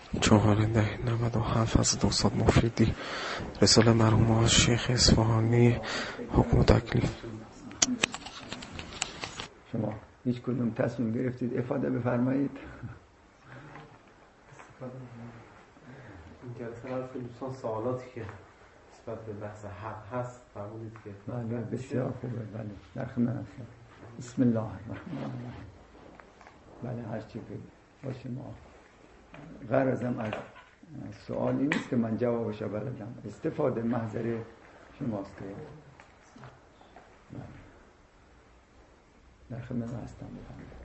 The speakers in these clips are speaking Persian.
497 از استاد مفیدی، رساله مرحوم از شیخ اصفهانی، حکم و تکلیف. شما هیچ کدوم تصمیم گرفتید افاده بفرمایید؟ این جلسه از دوستان سوالاتی که نسبت به بحث حق هست فرمودید که بله بسیار خوبه. بله در خدمت هستم. بسم الله الرحمن الرحیم. بله هر چی که باشه ما غرضم از سوالی نیست که من جوابش رو بلدم، استفاده محضر شماست که در خدمت هستم. بفرمایید.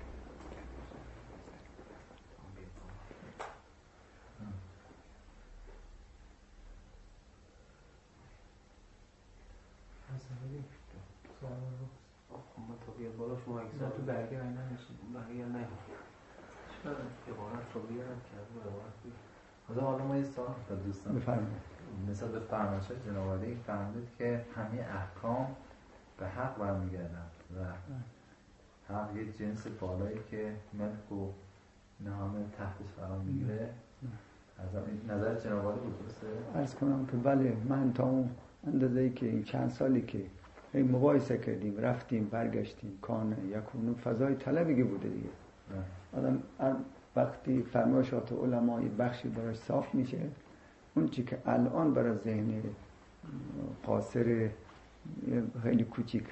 بالا شما اگه تو برگه رای نمیشید برگه نه چرا عبارت رو بیارم که از عبارت بیارم. حالا ما یه سوال تا دوستان بفرمایید. مثلا به فرمایش جناب عالی فرمودید که همه احکام به حق برمیگردن و حق یه جنس بالایی که ملک و نهامه تحتش قرار میگیره. از نظر جناب عالی بود درسته؟ عرض کنم که بله، من تا اون اندازه‌ای که این چند سالی که مباحثه کردیم رفتیم برگشتیم کانه یکونو فضای طلبی بوده دیگه. آدم وقتی فرمایشات علما یه بخشی براش صاف میشه، اون چی که الان برای ذهن قاصر خیلی کوچیک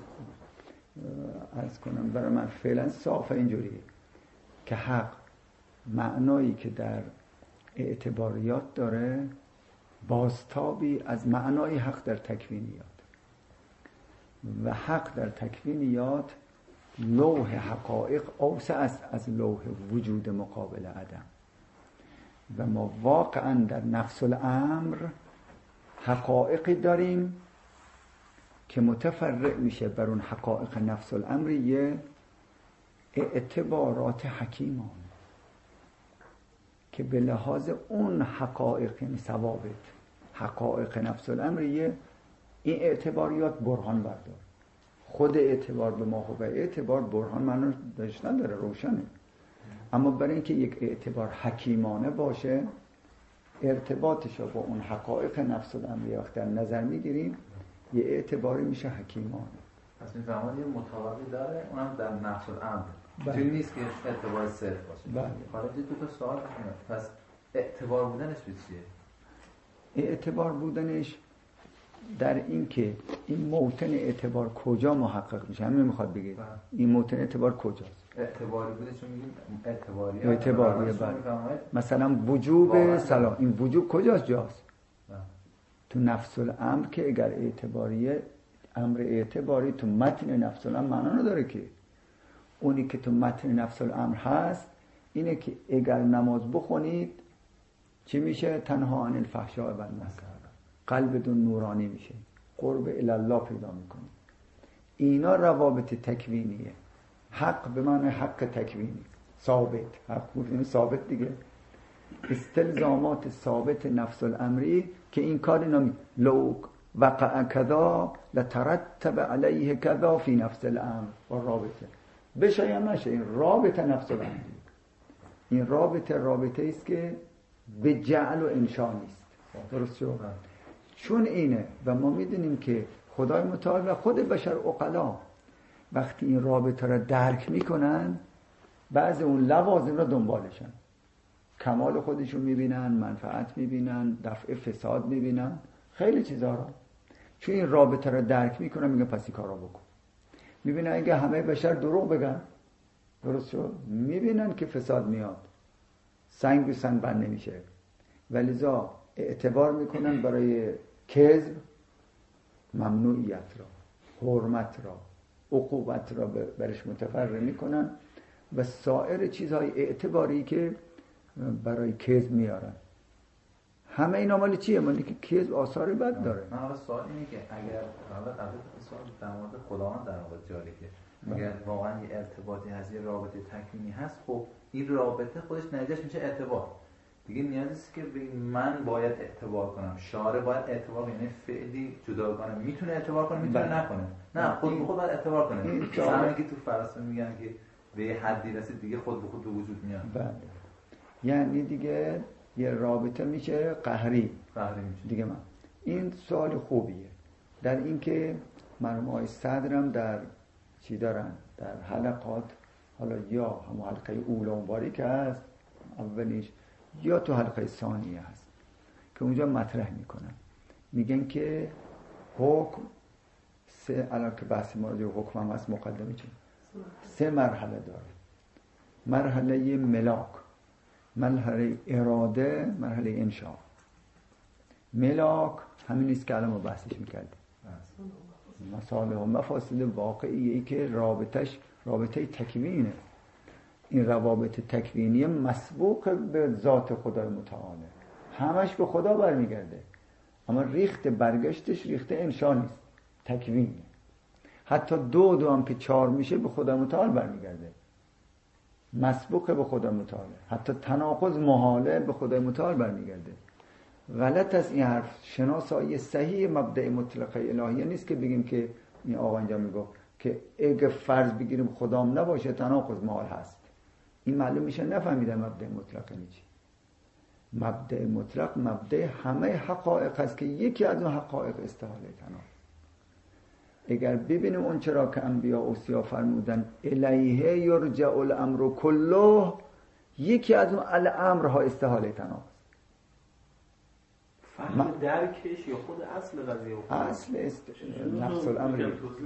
عرض کنم برای من فعلا صاف اینجوریه که حق معنایی که در اعتباریات داره بازتابی از معنای حق در تکوینیات و حق در تکوینیات لوح حقایق اوسع است از لوح وجود مقابل عدم و ما واقعا در نفس الامر حقایقی داریم که متفرع میشه بر اون حقایق نفس الامریه اعتبارات حکیمانه که به لحاظ اون حقایق یعنی ثوابت حقایق نفس الامریه این اعتباریات برهان بردار. خود اعتبار به ما و اعتبار برهان معنی داشت نداره، روشنه، اما برای اینکه یک اعتبار حکیمانه باشه ارتباطش رو با اون حقایق نفس الامریه وقت در نظر میگیریم یه اعتباری میشه حکیمانه. پس این زمان یه مطابقی داره اونم در نفس الامر چیزی نیست که اعتبار صرف باشه. بله. حالا دو تا سوال میاد. پس اعتبار بودنش به چیه؟ اعتبار بودنش در این که این موطن اعتبار کجا محقق میشه، همین میخواد بگید این موطن اعتبار کجاست. اعتباری بوده چون میگیم اعتباریه بله. مثلا وجوب سلام، این وجوب کجاست؟ جاست تو نفس الامر که اگر اعتباریه امر اعتباری تو متن نفس الامر معنا نداره که اونی که تو متن نفس الامر هست اینه که اگر نماز بخونید چی میشه؟ تنها عن الفحشاء و المنکر، قلبتون نورانی میشه، قرب الله پیدا میکنید. اینا روابط تکوینیه. حق به معنی حق تکوینی ثابت، حق این ثابت دیگه، استلزامات ثابت نفس الامری که این کار نمی لو وقع کذا لترتب علیه کذا فی نفس الامر و رابطه بشه یا نشه، این رابطه نفس الامری، این رابطه است که به جعل و انشا نیست. درست شد؟ چون اینه و ما میدونیم که خدای متعال و خود بشر عقلا وقتی این رابطه را درک میکنن بعضی اون لوازم را دنبالشن، کمال خودشون میبینن، منفعت میبینن، دفع فساد میبینن، خیلی چیزا را چون این رابطه را درک میکنن میگن پس این کارا بکن. میبینن اگه همه بشر دروغ بگن درست شد میبینن که فساد میاد، سنگ به سنگ بند نمیشه، ولذا اعتبار میکنن برای کذب ممنوعیت را، حرمت را، عقوبت را برش متفرع میکنن و سایر چیزهای اعتباری که برای کذب میارن. همه اینا مالی چیه؟ مالی که کذب آثار بد داره. من حالا سوال اینه که اگر قبل سوال در مورد خداوند در واقع جاری که اگر واقعا یه ارتباطی هست، یه رابطه تکوینی هست، خب این رابطه خودش نتیجهش میشه اعتبار دیگه. نیازی است که من باید اعتبار کنم، شارع باید اعتبار کنه، یعنی فعلی جداگانه میتونه اعتبار کنه میتونه نکنه، نه خود به خود باید اعتبار کنه. همین که تو فلسفه میگن که به حدی رسید دیگه خود به خود به وجود میاد. بله. یعنی دیگه یه رابطه میشه قهری میشه دیگه. من این سوال خوبیه در اینکه مرحوم آقای صدرم در چی دارن در حلقات، حالا یا همون حلقه اولانباری که هست اولیش یا تو حلقه ثانیه هست که اونجا مطرح میکنن، میگن که حکم سه، الان که بحث ما راجع به حکم هم هست مقدمه چه 3 مرحله داره. مرحله ملاک، مرحله اراده، مرحله انشاء. ملاک همین نیست که الان ما بحثش میکردیم، مصالح و مفاسد واقعیه ای که رابطه تکوینه. این روابط تکوینی مسبوق به ذات خدای متعاله، همش به خدا برمیگرده، اما ریخت برگشتش ریخت انشاء نیست، تکوینه. حتی 2 هم که 4 میشه به خدا متعال برمیگرده، مسبوق به خدا متعاله. حتی تناقض محاله به خدا متعال برمیگرده. غلط است این حرف. شناسایی صحیح مبدأ مطلق الهیه نیست که بگیم که این آقا اینجا میگه که اگه فرض بگیریم خدام نباشه تناقض محال هست. این معلوم میشه نفهمیدن مبدأ مطلق چی. مبدأ مطلق مبدأ همه حقایق است که یکی از اون حقایق استحاله تناقض. اگر ببینیم اون چرا که انبیا اوصیا فرمودن الیه یرجع الامر کله، یکی از اون الامرها استحاله تناقض. فهم درکش یا خود اصل قضیه اصل نفس الامر.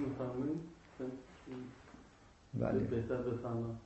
بله بهتر بفهمم.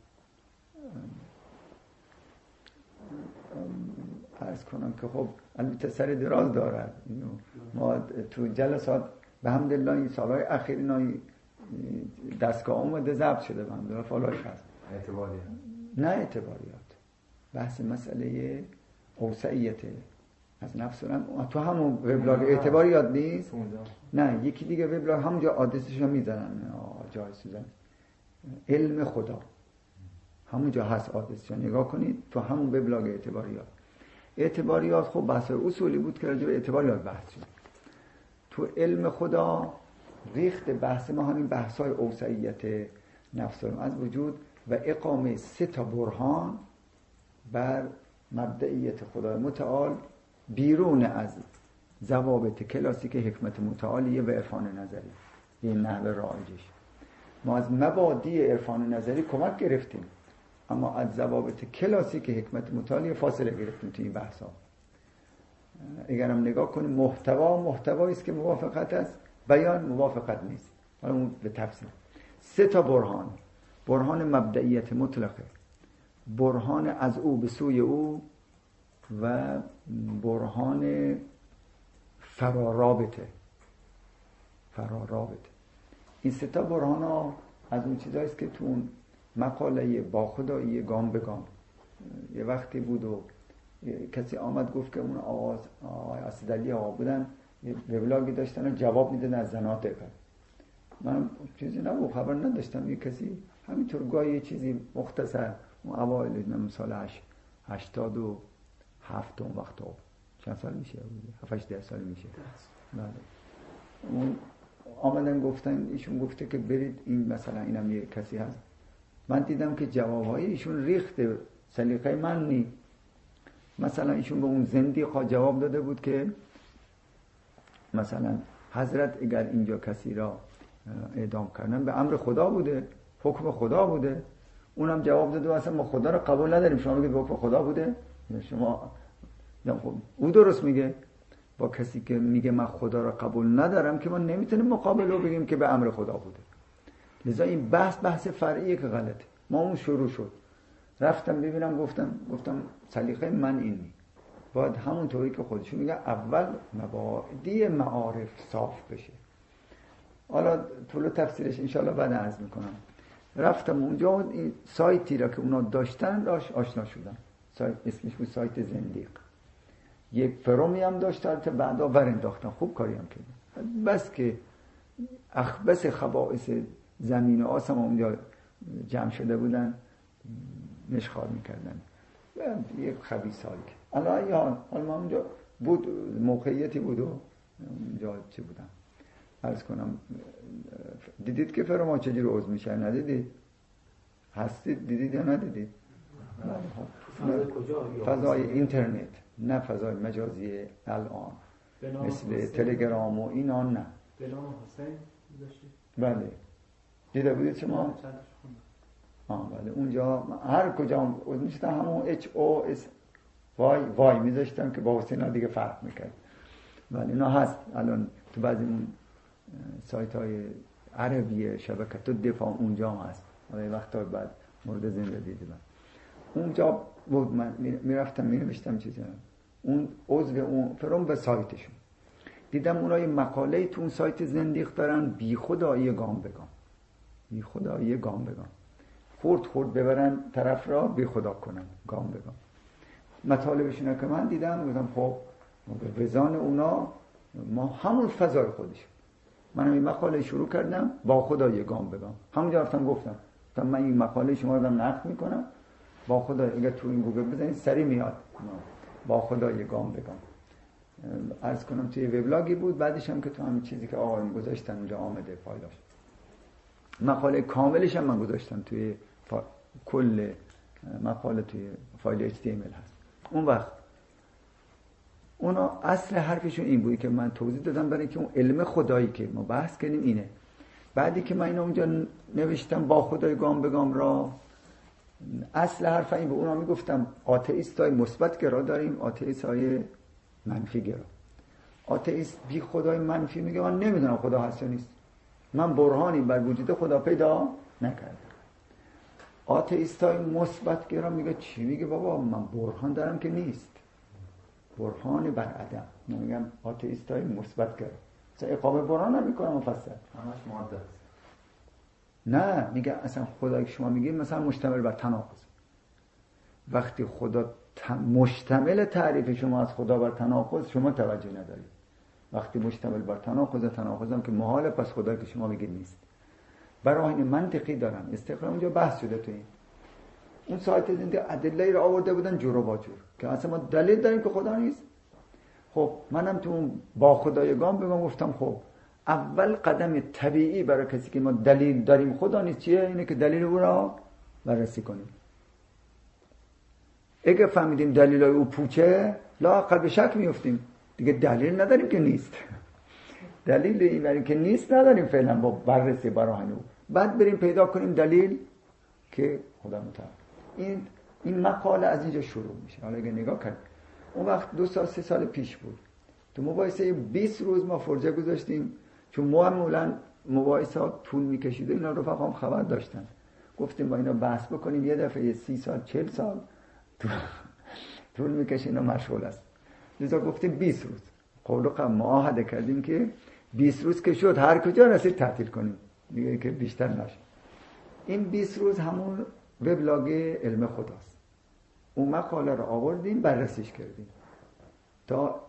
عرض کنم که خب البته سر دراز دارد. ما تو جلسات به حمدالله این سالهای اخیر اینا دستگاه اومده ضبط شده، به حمدالله فالایش هست. اعتباریات نه اعتباریات، بحث مسئله اوسعیت از نفس الامر. تو همون وبلاگ اعتباریات نیست؟ نه یکی دیگه وبلاگ همونجا آدرسش رو میزنن، جای سوزن علم خدا همونجا هست، آدرسش نگاه کنید تو همون وبلاگ اعتباریات. اعتباریات خب بحث اصولی بود که راجع به اعتباریات بحث شد. تو علم خدا ریخت بحث ما همین بحث‌های اوسعیت نفس از وجود و اقامه 3 برهان بر مبدئیت خدای متعال بیرون از ضوابط کلاسیک حکمت متعالیه و عرفان نظری. این نحوه رایجش ما از مبادی عرفان نظری کمک گرفتیم، اما از ضوابط کلاسیک حکمت متعالیه فاصله گرفتیم تو این بحث‌ها. اگرم نگاه کنیم محتوایی است که موافقت است، بیان موافقت نیست. حالا اون به تفصیل 3 برهان مبدئیت مطلقه، برهان از او به سوی او و برهان فرارابطه. این 3 برهان ها از اون چیزایی است که تو اون مقاله با خدایی گام به گام یه وقتی بود و کسی آمد گفت که اون آقای اسدعلی آقا بودن یه وبلاگی داشتن و جواب میدادن از زنات دقیقا. من چیزی نبود، خبر نداشتم. یه کسی همینطور گاهی یه چیزی مختصر اون اوایل سال 87 اون وقت چند سال میشه؟ 7-8 سال میشه. بله. اون آمدن گفتن، ایشون گفته که برید این مثلا اینم یه کسی هست. من دیدم که جوابهای ایشون ریخته، سلیقه من نی. مثلا ایشون به اون زندیقا جواب داده بود که مثلا حضرت اگر اینجا کسی را اعدام کردن به امر خدا بوده، حکم خدا بوده. اونم جواب داده اصلا ما خدا را قبول نداریم، شما میگید به حکم خدا بوده. شما خب او درست میگه. با کسی که میگه من خدا را قبول ندارم که ما نمیتونیم مقابل رو بگیم که به امر خدا بوده. لذا این بحث فرعیه که غلطه. ما اون شروع شد، رفتم ببینم، گفتم سلیقه من اینی، باید همون طوری که خودشون میگه اول مبادی معارف صاف بشه. حالا طول تفسیرش انشالله بعد عرض میکنم. رفتم اونجا و این سایتی را که اونا داشتن راش آشنا شدم. سایت اسمش بود سایت زندیق. یک فرومی هم داشت، البته بعدا ور انداختن. خوب کاری هم کردن. بس که اخبث خبائث زمین و آسمان اونجا جمع شده بودن نشخوار میکردن. یک خبیث حالی که حالا ما اونجا بود، موقعیتی بود و اونجا چه بودم عرض کنم. دیدید که فرما چجور عضو میشه؟ ندیدید؟ هستید؟ دیدید یا ندیدید؟ فضای اینترنت نه فضای مجازی الان به نام مثل حسین. تلگرام و اینا نه. به نام حسین داشتید؟ بله دیده بودید شما؟ چند تاش خوندم. بله اونجا هر کجا میشتم همون اچ او اس وای میذاشتم که با حسین ها دیگه فرق میکرد. بله اینا هست الان تو بعضی اون سایت های عربی شبکت و دفاع اونجا هست. یه وقتا بعد مورد زنده دیدم اونجا بود. من میرفتم مینوشتم چیزی اون عضو اون فرام به سایتشون دیدم اونا یه مقاله تو اون سایت زندیق دارن بی خدایی گام بگم خورد ببرن طرف را بی خدا کنن گام بگم. مطالبشون که من دیدم گفتم خب به وزان اونا ما همون فضای خودش. من این مقاله شروع کردم با خدا یه گام بگم. همونجا رفتم گفتم من این مقاله شما رو نقد میکنم با خدا اگه تو این گوگل بزنید سری میاد با خدا یه گام بگم. عرض کنم توی وبلاگی بود بعدش هم که تو همین چیزی که آقایون گذاشتن اونجا آمده فایلاش. مقاله کاملش هم من گذاشتم توی کل مقاله توی فایل HTML هست. اون وقت اونا اصل حرفشون این بود که من توضیح دادم برای که اون علم خدایی که ما بحث کردیم اینه. بعدی که من اینو اونجا نوشتم با خدای گام بگم را اصل حرف این بود. اونا میگفتم آتئیستای مثبت گرا داریم آتئیستای منفی گرا. آتئیست بی خدای منفی میگه من نمیدونم خدا هست یا نیست. من برهانی بر وجود خدا پیدا نکردم. آتئیستای مثبت گرا میگه چی میگه بابا من برهان دارم که نیست. برهان بر عدم. من میگم آتئیستای مثبت گرا. مثلا اقامه برهان نمیکنم مفصل. همش ماده است. نه میگه اصلا خدایی که شما میگید مثلا مشتمل بر تناقض. وقتی خدا مشتمل تعریف شما از خدا بر تناقض شما توجه ندارید. وقتی مشتمل بر تناقض هم که محاله پس خدایی که شما میگید نیست. براهین منطقی دارم استقرار اونجا بحث شده تو این اون سایت زنده ادله رو آورده بودن جور و با جور که اصلا ما دلیل داریم که خدا نیست. خب منم تو اون با خدایگان بگم گفتم خب اول قدم طبیعی برای کسی که ما دلیل داریم خدا نیست چیه؟ اینه که دلیل او را بررسی کنیم. اگه فهمیدیم دلیلای او پوچه لااقل به شک میافتیم دیگه دلیل نداریم که نیست. دلیل این برای که نیست نداریم فعلا با بررسی براهین او. بعد بریم پیدا کنیم دلیل که خدا متعال. این مقاله از اینجا شروع میشه. حالا اگه نگاه کنیم اون وقت 2 سال 3 سال پیش بود تو مباحثه 20 روز ما فرجه گذاشتیم چون معمولا مباحثه ها طول میکشید. اینا رفقام خبر داشتن گفتیم با اینا بحث بکنیم یه دفعه 30 سال 40 سال طول میکشه اینا مشغول است. لذا گفتیم 20 روز قول معاهده کردیم که 20 روز که شد هر کجا رسید تعطیل کنیم دیگه که بیشتر نشه. این 20 روز همون وبلاگ علم خداست. اون مقاله رو آوردیم بررسیش کردیم تا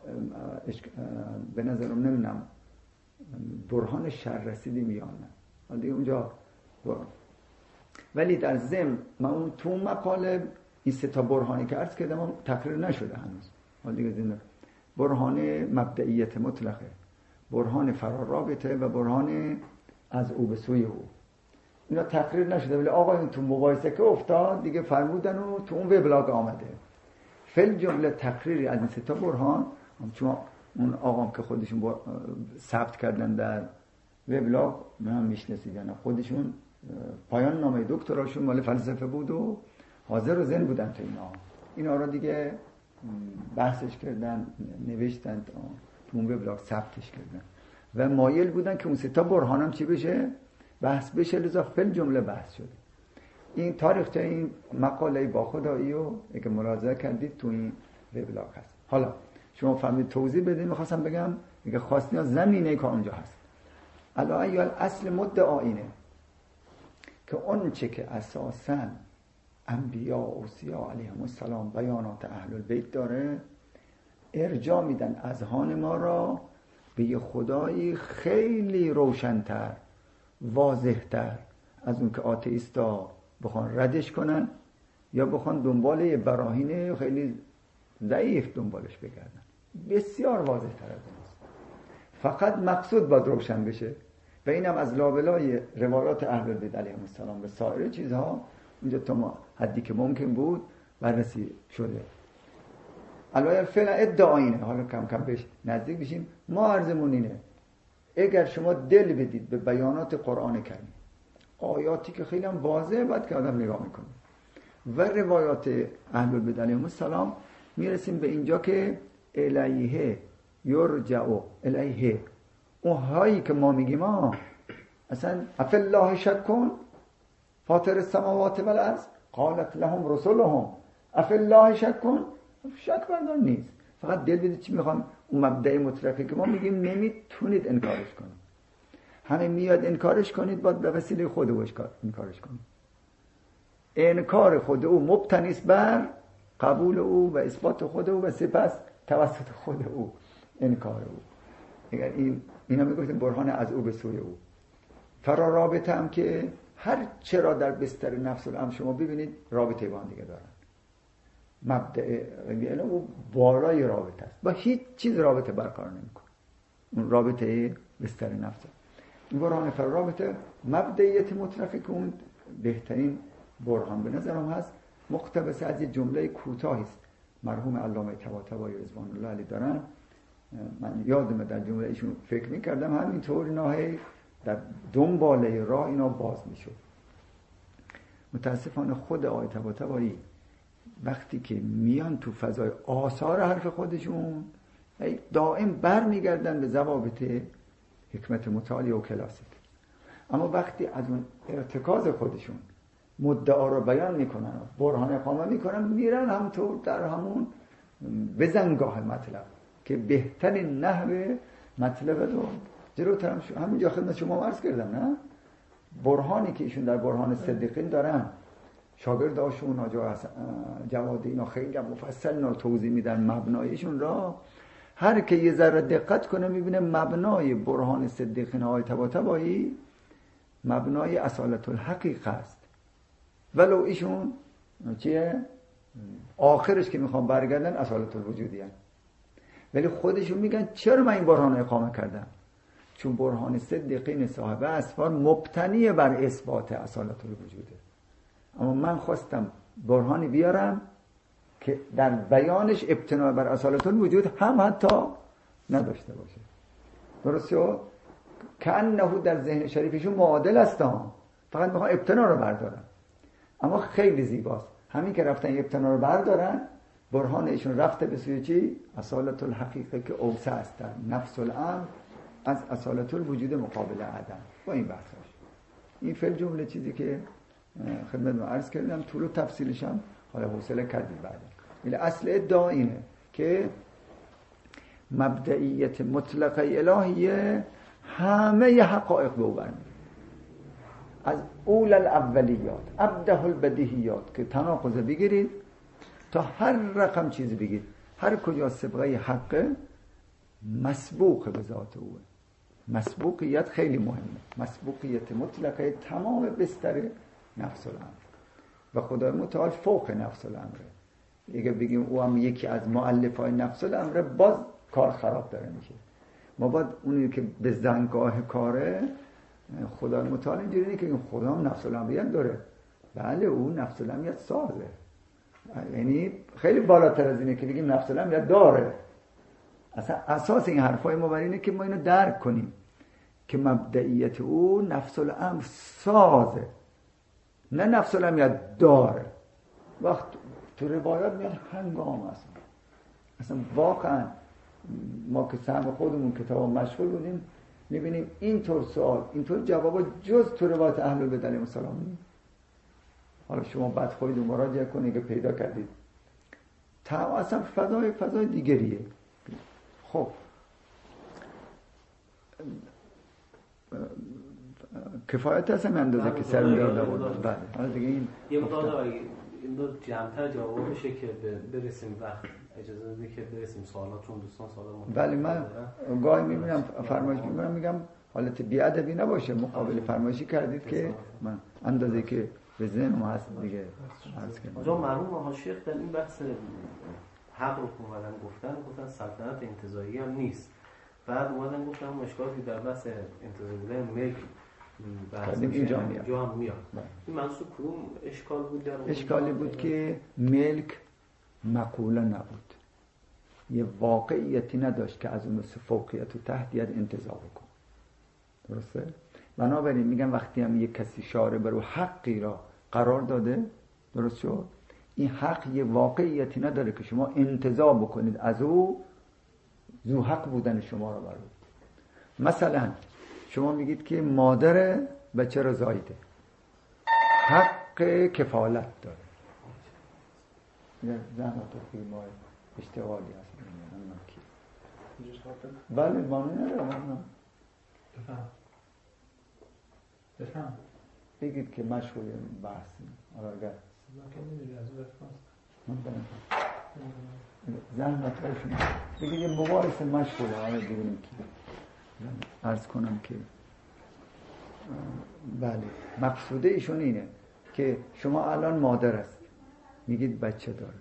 به نظرم نمیدونم برهان شر رسیدیم یا نه دیگه اونجا برهان. ولی در ضمن من اون تو مقاله این 3 تا برهانی که عرض کردم تکرار نشده هنوز دیگه زنده. برهان مبدئیت مطلقه، برهان فرارابطه و برهان از او به سوی او. اینا تقریر نشده ولی آقایون تو مباحثه که افتاد دیگه فرمودن و تو اون وبلاگ آمده. فل جمله تقریری از این 3 تا برهان چون اون آقام که خودشون ثبت کردن در وبلاگ من میشناسیدن خودشون پایان نامه دکتراشون مال فلسفه بود و حاضر و زن بودن تو اینا رو دیگه بحثش کردن نوشتن تو اون وبلاگ ثبتش کردن و مایل بودن که اون 3 تا برهان هم چی بشه بحث بشه. لذا فل جمله بحث شده. این تاریخچه این مقاله با خدایی رو اگه ملاحظه کردید تو این وبلاگ هست. حالا شما فهمید توضیح بدید. میخواستم بگم اگه خواستین زمینه که اونجا هست الان اصل مدعا اینه که اون چه که اساساً انبیا و اوصیا علیهم السلام بیانات اهل البیت داره ارجاع میدن اذهان ما را به یه خدایی خیلی روشن‌تر واضح‌تر از اون که آتئیستا بخوان ردش کنن یا بخوان دنبال یه براهین خیلی ضعیف دنبالش بگردن. بسیار واضح‌تر از اونست. فقط مقصود باید روشن بشه و اینم از لابلای روایات اهل البیت علیهم السلام و سایر چیزها اونجا تا ما حدی که ممکن بود بررسی شده. علایه فعلا ادعا اینه، حالا کم کم بهش نزدیک بشیم. ما عرضمون اینه اگر شما دل بدید به بیانات قرآن کریم، آیاتی که خیلی هم واضحه باید که آدم نگاه میکنه و روایات اهل البیت علیهم السلام، میرسیم به اینجا که الیه یرجع الیه، اون هایی که ما میگیم اصلا اف الله شک کن فاطر السماوات والارض قالت لهم رسلهم اف الله شک کن، شک بردار نیست، فقط دل بدید چی میخوام. اون مبدأ مطلقی که ما میگیم نمیتونید انکارش کنید، همه میاد انکارش کنید باید به وسیله خود او انکارش کنید. انکار خود او مبتنی است بر قبول او و اثبات خود او و سپس توسط خود او انکار او. اگر اینا میگفتیم برهان از او به سوی او. فرا رابطه هم که هر چرا در بستر نفس الامر شما ببینید رابطه با هم دیگه دارن. مبدأ او بالای رابطه است، با هیچ چیز رابطه برقرار نمیکنه. اون رابطه بستر نفس، این برهان فرا رابطه مبدئیت مطلقی که اون بهترین برهان به نظرم هست، مقتبس از یه جمله کوتاهی است مرحوم علامه طباطبایی رضوان الله علیه دارن. من یادمه در جمله ایشون فکر میکردم همینطور اینا در دنباله راه اینا باز میشد. متاسفانه خود آقای طباطبایی وقتی که میان تو فضای آثار حرف خودشون دائم بر میگردن به ضوابط حکمت متعالی و کلاسیک، اما وقتی از اون ارتکاز خودشون مدعا رو بیان میکنن برهان اقامه میکنن، میرن همونطور در همون بزنگاه مطلب که بهترین نحو مطلب رو جلوتر همینجا خدمت شما عرض کردم. نه برهانی که ایشون در برهان صدیقین دارن، شاگرداشون آجا جواد اینا خیلی مفصل توضیح میدن مبنایشون را. هر که یه ذره دقت کنه میبینه مبنای برهان صدیقین های طباطبایی مبنای اصالت الحقیقه است، ولو ایشون چیه آخرش که میخوام برگردن اصالت الوجودی هست، ولی خودشون میگن چرا من این برهان اقامه کردم؟ چون برهان صدیقین صاحب اسفار مبتنی بر اثبات اصالت الوجوده، اما من خواستم برهانی بیارم که در بیانش ابتنا بر اصالت الوجود هم حتی نداشته باشه. درسته؟ کأنه در ذهن شریفشون معادل است، فقط میخوان ابتنا رو بردارن. اما خیلی زیباست همین که رفتن ابتنا رو بردارن، برهان ایشون رفته به سوی چی؟ اصالت الحقیقه که اوسع است در نفس الامر از اصالت الوجود مقابل عدم. با این بحثاش این فعل جمله چیزی که خدمتتون عرض کردم، طول و تفصیلش هم حالا حوصله کردید بعد. ولی اصل ادعا اینه که مبدئیت مطلقه الهیه همه حقایق به او برمی‌گرده، از اول الاولیات ابده البدیهیات که تناقض بگیرید تا هر رقم چیزی بگید، هر کجا سبقه حق مسبوق به ذات اوه. مسبوقیت خیلی مهمه، مسبوقیت مطلقه تمام بستر نفس الامر و خدای متعال فوق نفس الامره. اگه بگیم او هم یکی از مؤلفای نفس الامره باز کار خراب داره میشه. ما باید اونی که به زنگاه کاره خدای متعال اینجوری نیست که این خدا هم نفس الامریت داره. بله او نفس الامریت سازه، یعنی خیلی بالاتر از اینه که بگیم نفس الامریت داره. اصلا اساس این حرفای ما بر اینه که ما اینو درک کنیم که مبدئیت او نفس الامر سازه، نه نفس الامریت داره. وقت تو روایات میاد هنگام است. اصلا واقعا ما که سهم خودمون کتاب مشغول بودیم میبینیم اینطور سوال اینطور جوابا جز تو روایت اهل البیت علیهم السلام نیست. حالا شما بعد خودتون مراجعه کنید که پیدا کردید اصلا فضای دیگریه. خب کفایت هست هم اندازه که سر می‌داده بود. بله حالا دیگه این یه این دو جمع‌تر جواب بشه که برسیم وقت اجازه بدید که برسیم سوالات، چون دوستان سوالا مطرح. بله من گاهی می‌بینم فرمایش می‌کنم میگم حالت بی‌ادبی نباشه، مقابل فرمایشی کردید که من اندازه که به ذهن ما هست دیگه عرض کردم. آقا مرحوم حاشیه در این بحث حق رو اومدن گفتن سلطنت انتزاعی هم نیست. بعد اومدن گفتن مشکلاتی در بحث انتزاعی ملک اینجا هم میاد. این منصوب کدوم اشکال بود؟ اشکالی بود که ملک مقوله نبود، یه واقعیتی نداشت که از اون مثل فوقیت و تحتیت انتزاع بکن. درسته؟ بنابراین میگم وقتی هم یک کسی شارع بر حقی را قرار داده، درست شد، این حق یه واقعیتی نداره که شما انتزاع بکنید از او ذو حق بودن شما را بر او. مثلا شما میگید که مادر بچه را زایده، حق کفالت داره. زحمت خیلی ما اشتغالی هست. بله مانه ندارم. بفهم بگید که مشغول بحثیم. اگر زحمت هاشون بگید یه مباحث مشغوله. آره بگیریم که عرض کنم که بله مقصوده ایشون اینه که شما الان مادر است، میگید بچه داره،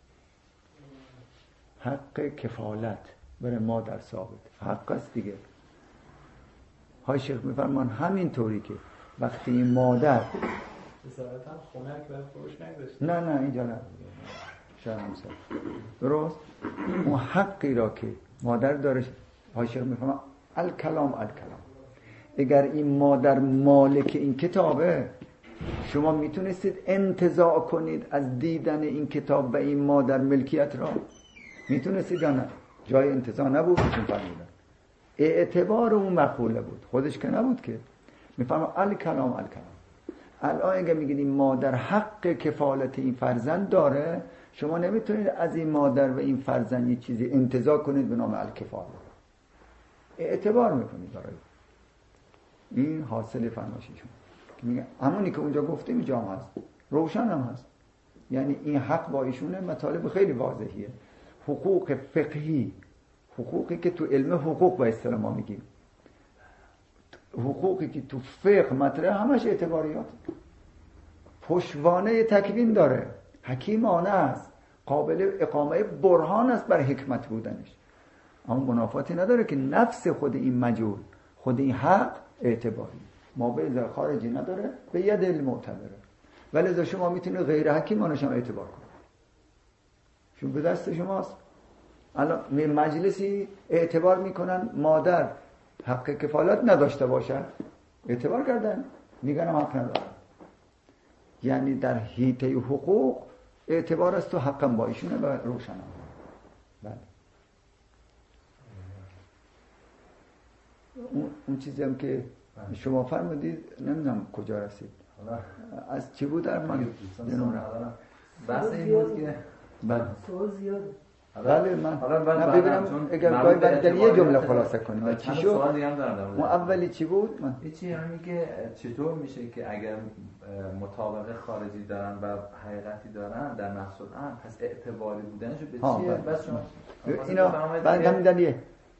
حق کفالت برای مادر ثابت، حق است دیگه. های شیخ میفرمان همین طوری که وقتی این مادر اصالتا خونک و فروش نگذاشت. نه اینجا نه شرمسا درست اون حقی را که مادر داره، های شیخ میفرمان الکلام اگر این مادر مالک این کتابه، شما میتونستید انتزاع کنید از دیدن این کتاب و این مادر ملکیت را؟ میتونستید یا نه؟ جای انتزاع نبود. چون فرمودن اعتبار اون مقوله بود، خودش که نبود که. میفرما الکلام الان اگه میگید این مادر حق کفالت این فرزند داره، شما نمیتونید از این مادر و این فرزند یه چیزی انتزاع کنید به نام الکفاله، اعتبار میکنید برای این حاصل فرمایششون که میگه همونی که اونجا گفتیم اینجا هم هست، روشن هم هست. یعنی این حق با ایشونه مطالب خیلی واضحیه. حقوق فقهی، حقوقی که تو علم حقوق با اصطلاح ما میگیم، حقوقی که تو فقه مطرح، همش اعتباریات، پشتوانه تکوین داره، حکیمانه است، قابل اقامه برهان است بر حکمت بودنش. اما منافاتی نداره که نفس خود این مجهول، خود این حق اعتباری ما به خارجی نداره، به یه دلیل معتبره. ولی از شما میتونید غیر حکیمانش هم اعتبار کنید، چون به دست شماست. الان مجلسی اعتبار میکنن مادر حق کفالت نداشته باشد، اعتبار کردن، میگن حق نداره. یعنی در حیطه حقوق اعتبار است و حقم با ایشونه و روشنم. بله اون چیزی هم که شما فرمودید نمیدونم کجا رسید، از چی بود در من بحث این بود که سوال زیاد. بله من ببینم اگر باید در یه جمله خلاصه کنیم چی شد. اون اولی چی بود؟ من چی همین که چطور میشه که اگر مطابقه خارجی دارن و حقیقتی دارن در نفس الامر، پس اعتباری بودنش به چیه؟ بس شما اینا بعد هم دلیه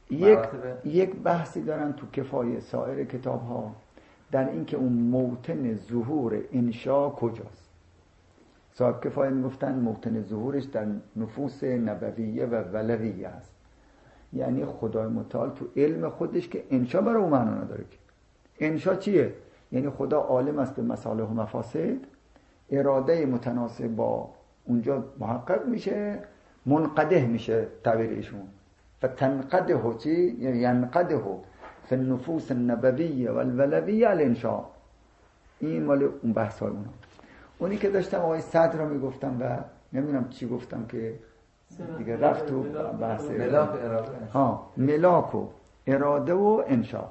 یک بحثی دارن تو کفایه سایر کتاب ها در این که اون موطن ظهور انشا کجاست. صاحب کفایه میگفتن موطن ظهورش در نفوس نبویه و ولویه است. یعنی خدای متعال تو علم خودش که انشا برای اون معنا نداره. که انشا چیه؟ یعنی خدا عالم است به مصالح و مفاسد، اراده متناسب با اونجا محقق میشه، منقده میشه تعبیر ایشون. فتنقده چی؟ یعنی ینقده فی النفوس النبویه و الولویه الانشاء. این مال اون بحث های اونا. اونی که داشتم آقای صدر رو میگفتم و نمیدونم چی گفتم که دیگه رفت تو بحث ملاک و اراده و انشاء.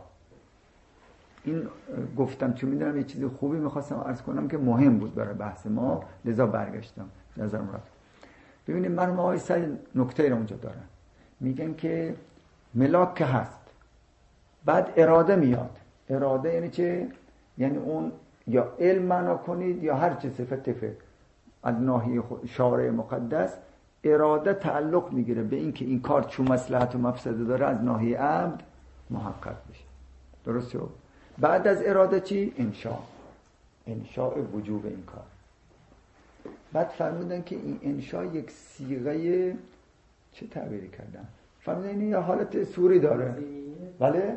این گفتم چون میدونم یه چیز خوبی میخواستم عرض کنم که مهم بود برای بحث ما، لذا برگشتم نظرم رفت. ببینید مرحوم آقای صدر نکته رو اونجا دارن، میگن که ملاک که هست، بعد اراده میاد. اراده یعنی چه؟ یعنی اون یا علم معنا کنید یا هر چه صفت از ناحیه شارع مقدس اراده تعلق میگیره به این که این کار چون مصلحت و مفسده داره از ناحیه عبد محقق بشه. درست شد؟ بعد از اراده چی؟ انشاء وجوب این کار. بعد فرمودن که این انشاء یک صیغه چه تعبیری کردن؟ فرمودن این یه حالت سوری داره. بله؟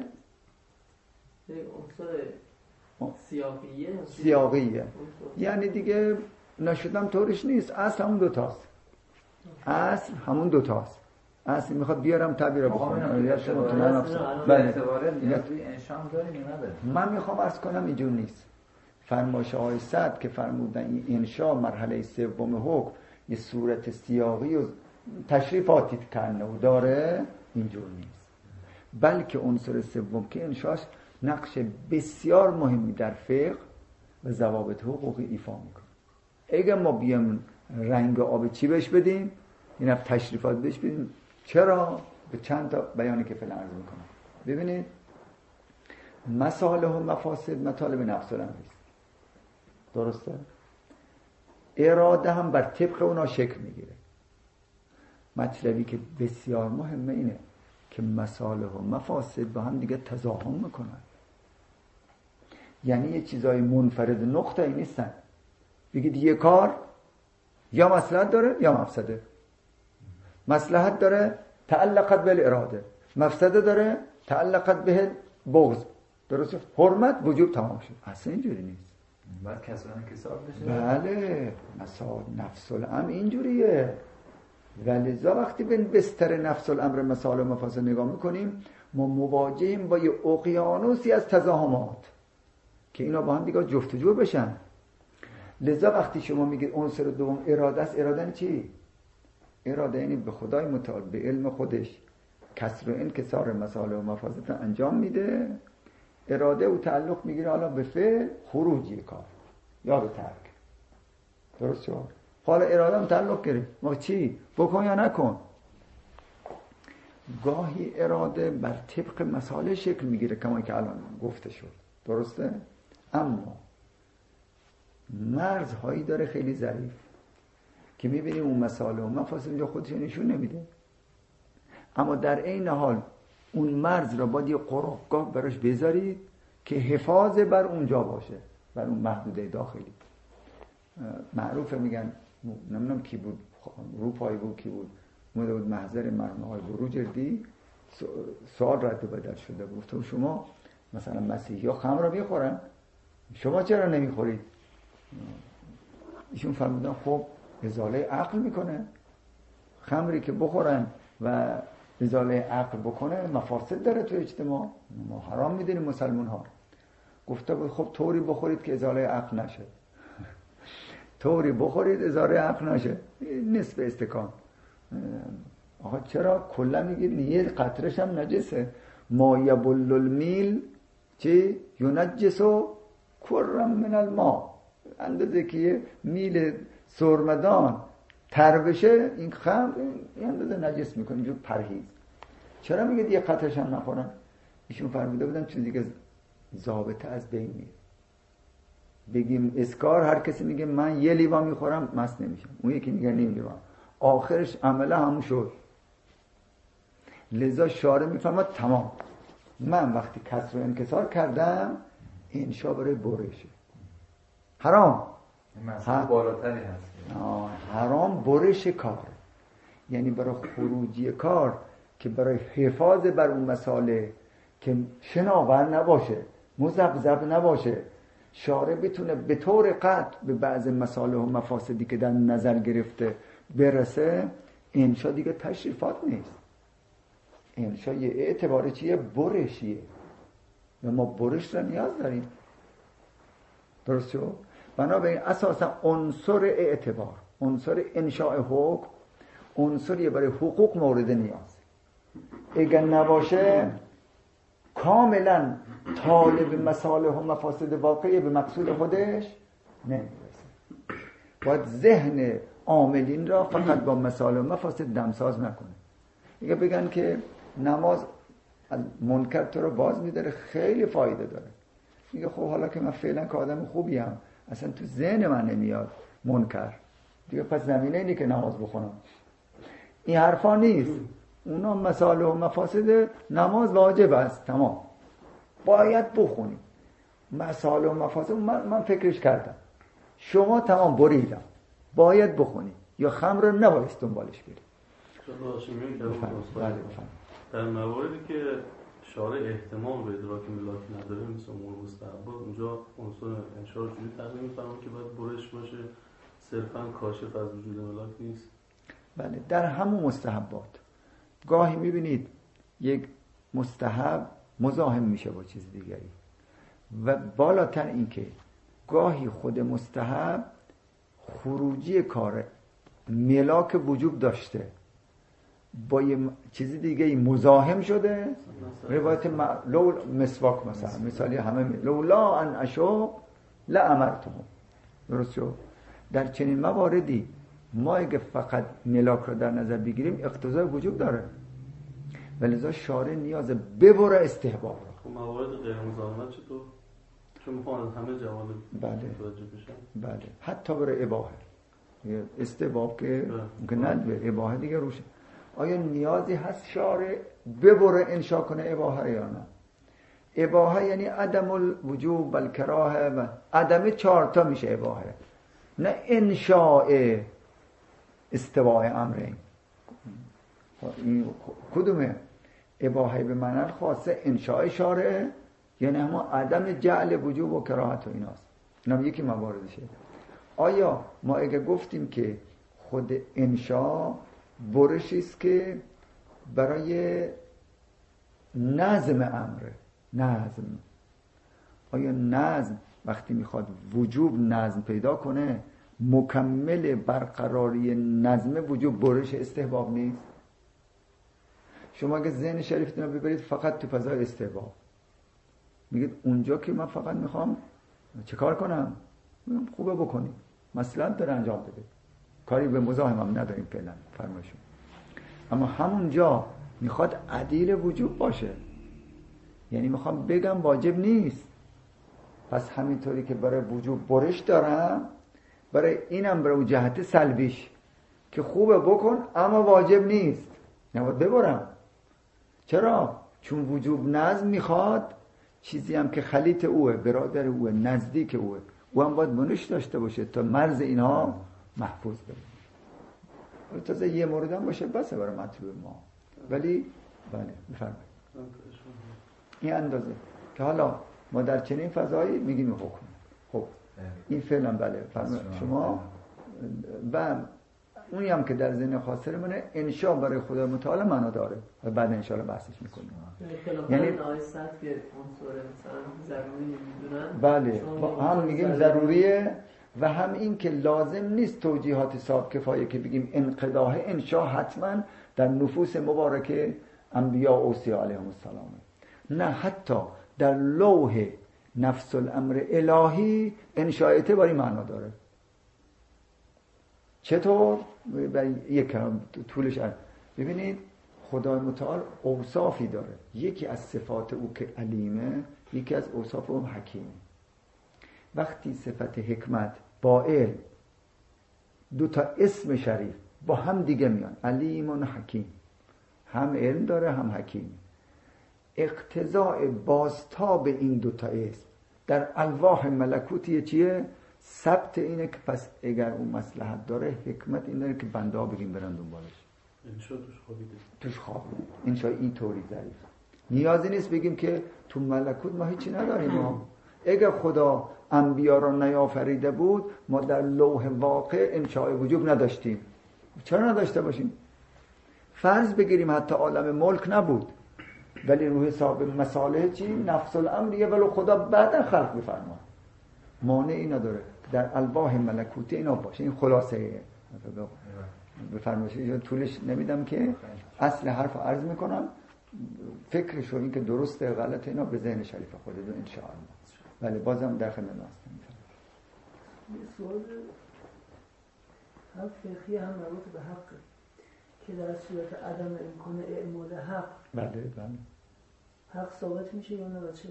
سیاقیه. یعنی دیگه نشدم طورش نیست، اصل همون دوتاست. اصلا میخواد بیارم تعبیر بکنم. اعتباره توی انشاء هم داریم یا نداریم؟ من میخوام عرض کنم اینجور نیست. فرمایش آقای سعد که فرمودن این انشاء مرحله سوم حکم یه صورت سیاقی و تشریفاتی کنه و داره، اینجور نیست. بلکه عنصر سوم که انشاءش نقش بسیار مهمی در فقه و ضوابط حقوقی ایفا میکنه. اگه ما بیام رنگ آب چی بهش بدیم، این تشریفات بهش بدیم، چرا؟ به چند تا بیانی که فعلا عرض میکنم. ببینید مصالح و مفاسد مطالب نفس الامر است، درسته؟ اراده هم بر طبق اونا شکل میگیره. مطلبی که بسیار مهمه اینه که مصالح و مفاسد با هم دیگه تضاهم میکنن، یعنی یه چیزای منفرد نقطه‌ای نیستن. بگید یه کار یا مصلحت داره یا مفسده. مصلحت داره تعلقت به اراده، مفسده داره تعلقت به بغض، درسته؟ حرمت وجوب تمام شد. اصلا اینجوری نیست. بعد کسران انکسار بشه. بله، مثلا نفس الامر اینجوریه. ولذا وقتی به بستر نفس الامر مصالح و مفاسد نگاه میکنیم، ما مواجهیم با یه اقیانوسی از تزاحمات که اینا با هم دیگه جفتجور بشن. لذا وقتی شما میگید عنصر دوم اراده است، اراده یعنی چی؟ اراده یعنی به خدای متعال به علم خودش کسر و انکسار مصالح و مفاسد انجام میده. اراده و تعلق میگیره حالا به فعل، خروجی کار یا به ترک. درست شد؟ حالا اراده هم تعلق گرفت، ما چی؟ بکن یا نکن. گاهی اراده بر طبق مصالح شکل میگیره کما که الان گفته شد، درسته؟ اما مرزهایی داره خیلی ظریف که میبینیم اون مصالح و مفاسد اینجا خودش نشون نمیده، اما در عین حال اون مرز را باید یه قرارگاه براش بذارید که حفاظ بر اونجا باشه، بر اون محدوده داخلی. معروفه، میگن نمیدونم کی بود، روپایی بود کی بود، اومده بود محضر مرحوم آقای بروجردی، سوال رد و بدل شده بود. گفتم شما مثلا مسیحی ها خمر را میخورن، شما چرا نمیخورید؟ ایشون فرمودن خب ازاله عقل میکنه، خمری که بخورن و ازاله عقل بکنه مفاسد داره تو اجتماع، ما حرام میدونیم مسلمان ها. گفته بود خب طوری بخورید که ازاله عقل نشه، طوری بخورید ازاله عقل نشه، نصف استکان. آقا چرا کلا میگید یه قطرش هم نجسه؟ ما یبل المیل چی؟ ینجسو کرم من الماء، اندازه که یه میل سرمدان تر بشه این خمر این اندازه نجس میکنه، اینجور پرهیز. چرا میگید یه قطرش هم نخورن؟ ایشون فرموده بودن چون دیگه ضابطه از بین میره. بگیم اسکار، هر کسی میگه من یه لیوان میخورم مست نمیشم، اون یکی میگه نیم لیوان، آخرش عمله همون شد. لذا شارع میفهمد تمام، من وقتی کسر و انکسار کردم انشا برای برشه حرام، بالاتری هست. حرام برش کار، یعنی برای خروجی کار که برای حفاظ بر اون مساله که شناور نباشه، مذبذب نباشه، شارع بتونه به طور قطع به بعض مصالح و مفاسدی که در نظر گرفته برسه. انشا دیگه تشریفات نیست، انشا یه اعتبار چیه؟ برشیه و ما برش را نیاز داریم. درست شد؟ بنابراین اساسا عنصر اعتبار، عنصر انشاء حکم، عنصریه برای حقوق مورد نیاز. اگر نباشه کاملا طالب مصالح و مفاسد واقعی به مقصود خودش نمیرسه. باید ذهن عاملین را فقط با مصالح و مفاسد دمساز نکنه. اگه بگن که نماز منکر تو رو باز میداره، خیلی فایده داره. میگه خب حالا که من فعلا که آدم خوبیم اصلا تو ذهن من نمیاد منکر، دیگه پس زمینه اینه که نماز بخونم. این حرفا نیست. اونا مصالح و مفاسد نماز واجب است، تمام باید بخونی. مصالح و مفاسد من فکرش کردم، شما تمام بریدم باید بخونی، یا خمر رو نبایست دنبالش بری. در مواردی که شارع احتمال به ادراک ملاکی نداره مثل امور مستحبات، اونجا عنصر انشاء رو جوری تقدیم می‌فرمایید که باید برش باشه، صرفاً کاشف از وجود ملاک نیست. بله، در همون مستحبات گاهی میبینید یک مستحب مزاحم میشه با چیز دیگری و بالاتر این که گاهی خود مستحب خروجی کار ملاک وجوب داشته با یه چیز دیگه مزاحم شده. روایت لو مسواک مثالی همه لولا ان اشو لامرتهم. درست شد؟ در چنین مواردی ما اگه فقط ملاک رو در نظر بگیریم اقتضای وجوب داره ولذا شارع نیاز ببره استحباب رو. خب موارد غیر مزاحمت چطور؟ چون میخوام از همه جوانب متوجه بشم. بله حتی برای اباحه استحباب که ممکن نداره اباحه دیگه روشه. آیا نیازی هست شارع ببره انشا کنه اباحه یا نه؟ اباحه یعنی عدم الوجوب و الکراهه و عدم 4 تا میشه اباحه، نه انشاء استواء امرین. این کدومه؟ اباحه به معنی خاصه انشاء شارع یعنی همون عدم جعل وجوب و کراهت و ایناست. اینم یکی مواردشه. آیا ما اگه گفتیم که خود انشاء برشی است که برای نظم امره، نظم، آیا نظم وقتی میخواد وجوب نظم پیدا کنه مکمل برقراری نظم وجوب برش استحباب نیست؟ شما اگه ذهن شریفتون رو ببرید فقط تو فضای استحباب میگید اونجا که من فقط میخوام چه کار کنم؟ خوبه بکنیم، مصلحت داره انجام بده، کاری به مزاحم هم نداریم فعلا فرمایشون. اما همونجا میخواد عدیل وجوب باشه، یعنی میخوام بگم واجب نیست، پس همینطوری که برای وجوب برش دارم برای اینم برای اون جهت سلبیش که خوبه بکن اما واجب نیست نباید ببرم. چرا؟ چون وجوب نظم میخواد چیزی هم که خلیط اوه، برادر اوه، نزدیک اوه، او هم باید منش داشته باشه تا مرز اینها محفوظ بشه. تازه یه مورد هم باشه بسه برای مطلوب ما، ولی بله بفرمایید این اندازه که حالا ما در چنین فضایی میگیم حکم. خب این فعلا بله فرمایید شما. و اونی هم که در ذهن خاطر منه انشاء برای خدا متعال معنا داره و بعد ان شاء الله بحثش میکنیم. یعنی نایست که عنصر مثلا ضروری نمیدونن بله هم میگیم ضروریه و هم این که لازم نیست توجیهات صاحب کفایه که بگیم انقداح انشاء حتما در نفوس مبارکه انبیاء و اوصیا علیهم السلام، نه حتی در لوح نفس الامر الهی انشاء اعتباری معنا داره. چطور؟ یک کلام طولش ببینید خدای متعال اوصافی داره، یکی از صفات او که علیمه، یکی از اوصاف او حکیمه. وقتی صفت حکمت با علم، دو تا اسم شریف با هم دیگه میان، علیم و حکیم، هم علم داره هم حکیم، اقتضاء بازتاب این دو تا اسم در الواح ملکوتی چیه؟ ثبت اینه که پس اگر اون مصلحت داره حکمت اینه که بنده ها بگیم برن دنبالش. انشاء توش خوابیده، توش خوابیده. انشاء این طوری ظریف، نیازی نیست بگیم که تو ملکوت ما هیچی نداریم. ما اگر خدا انبیا را نیافریده بود ما در لوح واقع انشاء وجوب نداشتیم. چرا نداشته باشیم؟ فرض بگیریم حتی عالم ملک نبود ولی روح حساب مصالح چی؟ نفس الامریه ولو خدا بعدا خلق بفرما، مانعی نداره در الواح ملکوتی اینا باشه. این خلاصه بفرمایید، طولش نمیدم که اصل حرف عرض میکنم، فکرش رو این که درسته غلط اینا به ذهن شریف خودتون ان شاء الله. بله بازم در خدمت هستم. یه سوال هم فقهی هم مربوط به حق که در صورت عدم امکان اعمال حق بله حق ثابت میشه یا نه؟ چرا؟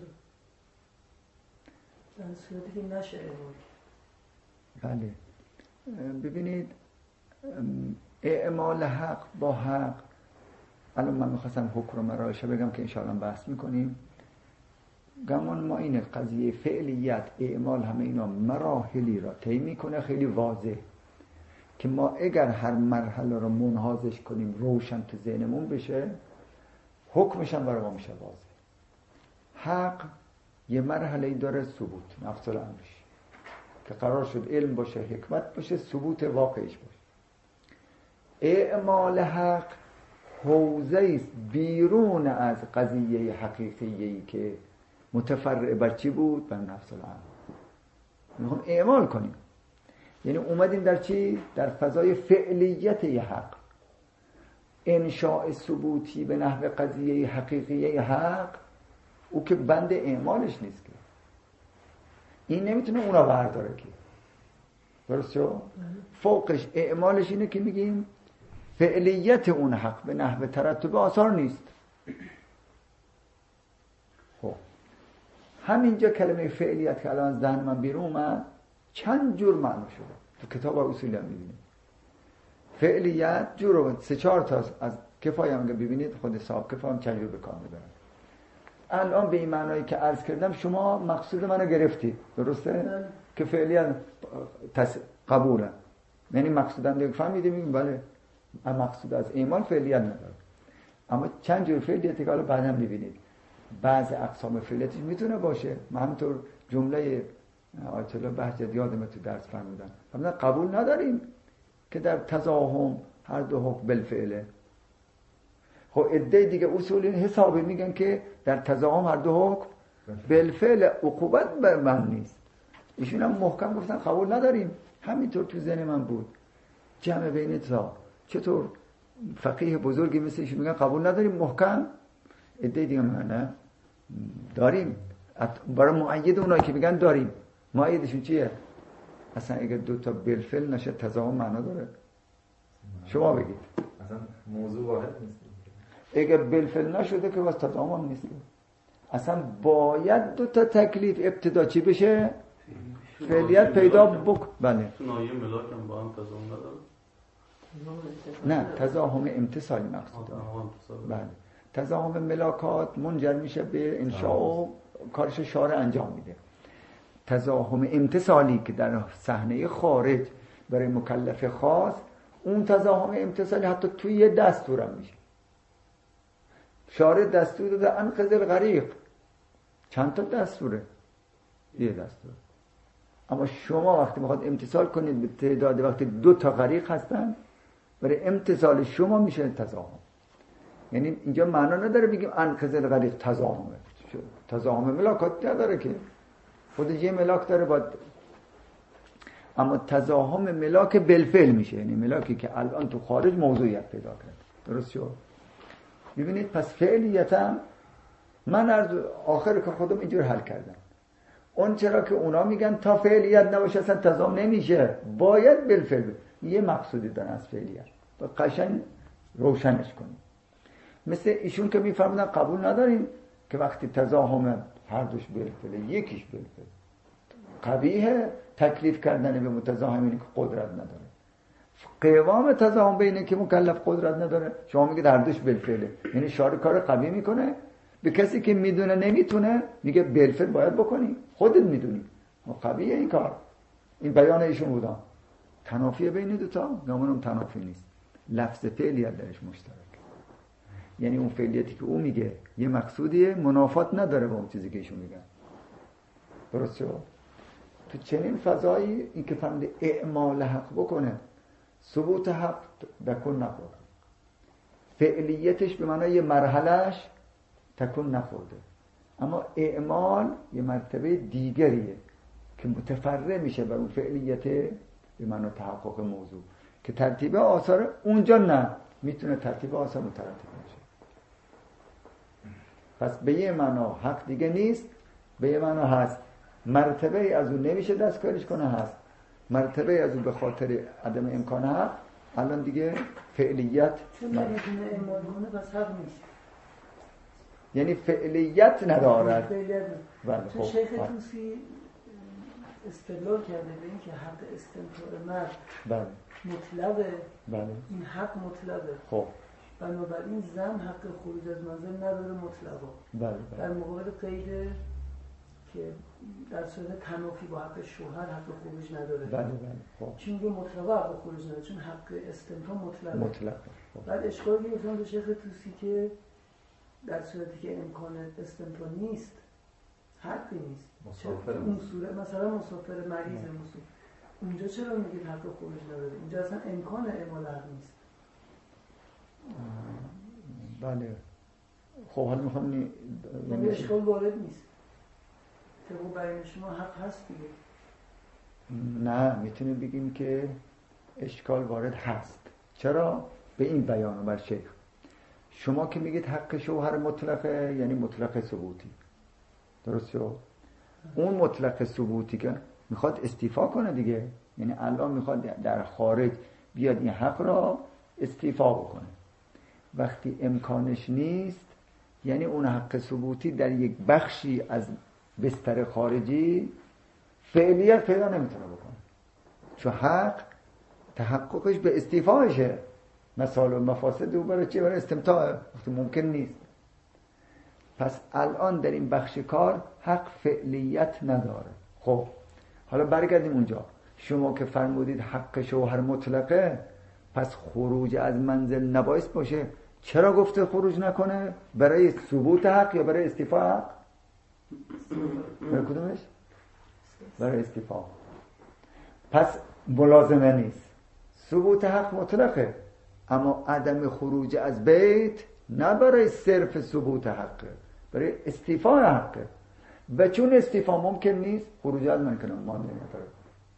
در صورتی که نشه اعمال. بله ببینید اعمال حق با حق، الان من میخواستم حکم رو مرایشه بگم که انشاءالله بحث میکنیم. گمان ما اینه قضیه فعلیت اعمال همه اینا مراحلی را طی میکنه خیلی واضح که ما اگر هر مرحله رو منحازش کنیم روشن تو ذهنمون بشه حکمش هم برای ما میشه واضح. حق یه مرحله داره ثبوت نفس الامرش که قرار شد علم باشه حکمت باشه ثبوت واقعیش باشه. اعمال حق حوزه است بیرون از قضیه حقیقیه‌ای که متفرع بر چی بود؟ بر نفس الامر. میخوام اعمال کنیم، یعنی اومدیم در چی؟ در فضای فعلیت یه حق، انشاء ثبوتی به نحو قضیه حقیقیه حق، او که بند اعمالش نیست که این نمیتونه اونا برداره که درسته؟ فوقش اعمالش اینه که میگیم فعلیت اون حق به نحو ترتب آثار نیست. خب همینجا کلمه فعلیت که الان از ذهن من بیرون اومد چند جور معنا شده تو کتاب اصولی هم میبینید. فعلیت جور 3-4 تا از کفایه هم ببینید، خود صاحب کفایه هم چند جور به کار میبرن. الان به این معنایی که عرض کردم شما مقصود منو گرفتید، درسته؟ که فعلیت قبوله، یعنی مقصودم دیگه فهمیدیم. میگیم بله مقصود از ایمان فعلیت نداره، اما چند جور فعلیتی که حالا بعدا میبینید. بعض اقسام فعلیتش میتونه باشه، من همینطور جمله آیت الله بهجت یادم تو درس فرمودن، فرمودن قبول نداریم که در تزاحم هر دو حکم بالفعله. خب عده دیگه اصولی حسابی میگن که در تزاحم هر دو حکم بالفعل، عقوبت بر من نیست. ایشون هم محکم گفتن قبول نداریم. همینطور تو ذهن من بود جمع بین تا چطور فقیه بزرگی مثل ایشون میگن قبول نداریم محکم، عده دیگه میگن نه داریم. برای مؤید اونایی که میگن داریم، مؤیدشون چیه؟ اصلا اگه دو تا بالفعل نشه تزاحم معنا داره؟ شما بگید. اصلا موضوع واحد نیست. اگه بالفعل نشده که واسه تزاحم هم نیست. اصلا باید دو تا تکلیف ابتدا چی بشه؟ فعلیت پیدا بله. تو نایه ملاک هم با هم تزاحم نداره؟ نه تزاحم امتصالی مقصود. بله تزاحم ملاکات منجر میشه به انشاء و کارش شارع انجام میده. تزاحم امتصالی که در صحنه خارج برای مکلف خاص، اون تزاحم امتصالی حتی توی یه دستور هم میشه. شارع دستور داده انقذ الغریق، چند تا دستوره؟ یه دستور. اما شما وقتی میخواد امتصال کنید به تعداد وقتی 2 تا غریق هستن، برای امتصال شما میشه تزاحم. یعنی اینجا معنا نداره بگیم انقذ الغریق تزاحمه. تزاحم ملاکات نداره که، خود یه ملاک داره باید. اما تزاحم ملاک بالفعل میشه، یعنی ملاکی که الان تو خارج موضوعیت پیدا کرد. درست شد؟ ببینید پس فعلیتا من از آخر که خودم اینجور حل کردم. اون چرا که اونا میگن تا فعلیت نباشه اصلا تزاحم نمیشه، باید بالفعل. یه مقصودی دارن از فعلیت، با قشنگ روشنش کنیم. مثل ایشون که میفرمودن قبول نداریم که وقتی تزاحم هر دوش بالفعل، یکیش بالفعل قبیحه، تکلیف کردن به متزاحمینی که قدرت نداره. قوام تزاحم بینه که مکلف قدرت نداره، شما میگه هر دوش بالفعله، یعنی شارع کار قبیح میکنه. به کسی که میدونه نمیتونه میگه بالفعل باید بکنی، خودت میدونی قبیحه این کار. این بیان ایشون بودم. تنافی بین دو تا گمانم تنافی نیست، لفظ فعلیت درش مشترک. یعنی اون فعلیتی که او میگه یه مقصودیه، منافات نداره با اون چیزی که ایشون میگن. درست شد؟ تو چنین فضایی این که فهمده اعمال حق بکنه، ثبوت حق بکن نخورد، فعلیتش به معنای یه مرحلهش تکون نخورده، اما اعمال یه مرتبه دیگریه که متفرع میشه بر اون فعلیت به معنای تحقق موضوع، که ترتیب آثار اونجا نه میتونه ترتیب آثار مترتب باشه. پس به یه معنا حق دیگه نیست، به یه معنا هست. مرتبه از اون نمیشه دستکاریش کنه، هست. مرتبه از اون به خاطر عدم امکان حق الان دیگه فعلیت چون نمیتونه اعمال کنه پس حق نیست، یعنی فعلیت ندارد. بله. چون شیخ طوسی استدلال کرده به این که حق استمتاع مرد بله مطلقه، بله این حق مطلقه. خب بنابراین زن حق خروج از منزل نداره مطلقا. بله در مقابل قید که در صورت تنافی با حق شوهر حق خروج نداره. بله بله. خب چون که مطلقا حق خروج نداره، چون حق استمتاع مطلقه. خب. بعد اشکالی گفتم به شیخ طوسی که در صورتی که امکان استمتاع نیست حقی نیست. اون صورت مثلا مسافر مریض مسافر اونجا چرا میگید حق خروج نداره؟ اینجا اصلا امکان اعمال حق نیست. بله. خب حالا میخوام یعنی اشکال وارد نیست. طبق بیان شما حق هست دیگه. نه، میتونیم بگیم که اشکال وارد هست. چرا؟ به این بیان بر شیخ. شما که میگید حق شوهر مطلقه، یعنی مطلق ثبوتی، درست شد؟ اون مطلق ثبوتی که میخواد استیفا کنه دیگه، یعنی الان میخواد در خارج بیاد این حق را استیفا بکنه. وقتی امکانش نیست، یعنی اون حق ثبوتی در یک بخشی از بستر خارجی فعلیت پیدا نمیتونه بکنه، چون حق تحققش به استیفاشه. مثال و مفاسد او برای چی؟ برای استمتاع، وقتی ممکن نیست. پس الان در این بخش کار حق فعلیت نداره. خب حالا برگردیم اونجا. شما که فرمودید حق شوهر مطلقه، پس خروج از منزل نباید باشه. چرا گفته خروج نکنه؟ برای ثبوت حق یا برای استیفا حق؟ برای کدومش؟ برای استیفا. پس ملازمه نیست. ثبوت حق مطلقه، اما عدم خروج از بیت نه برای صرف ثبوت حقه، برای استیفا حقه. و چون استیفا ممکن نیست، خروج از من کنم مانده نداره.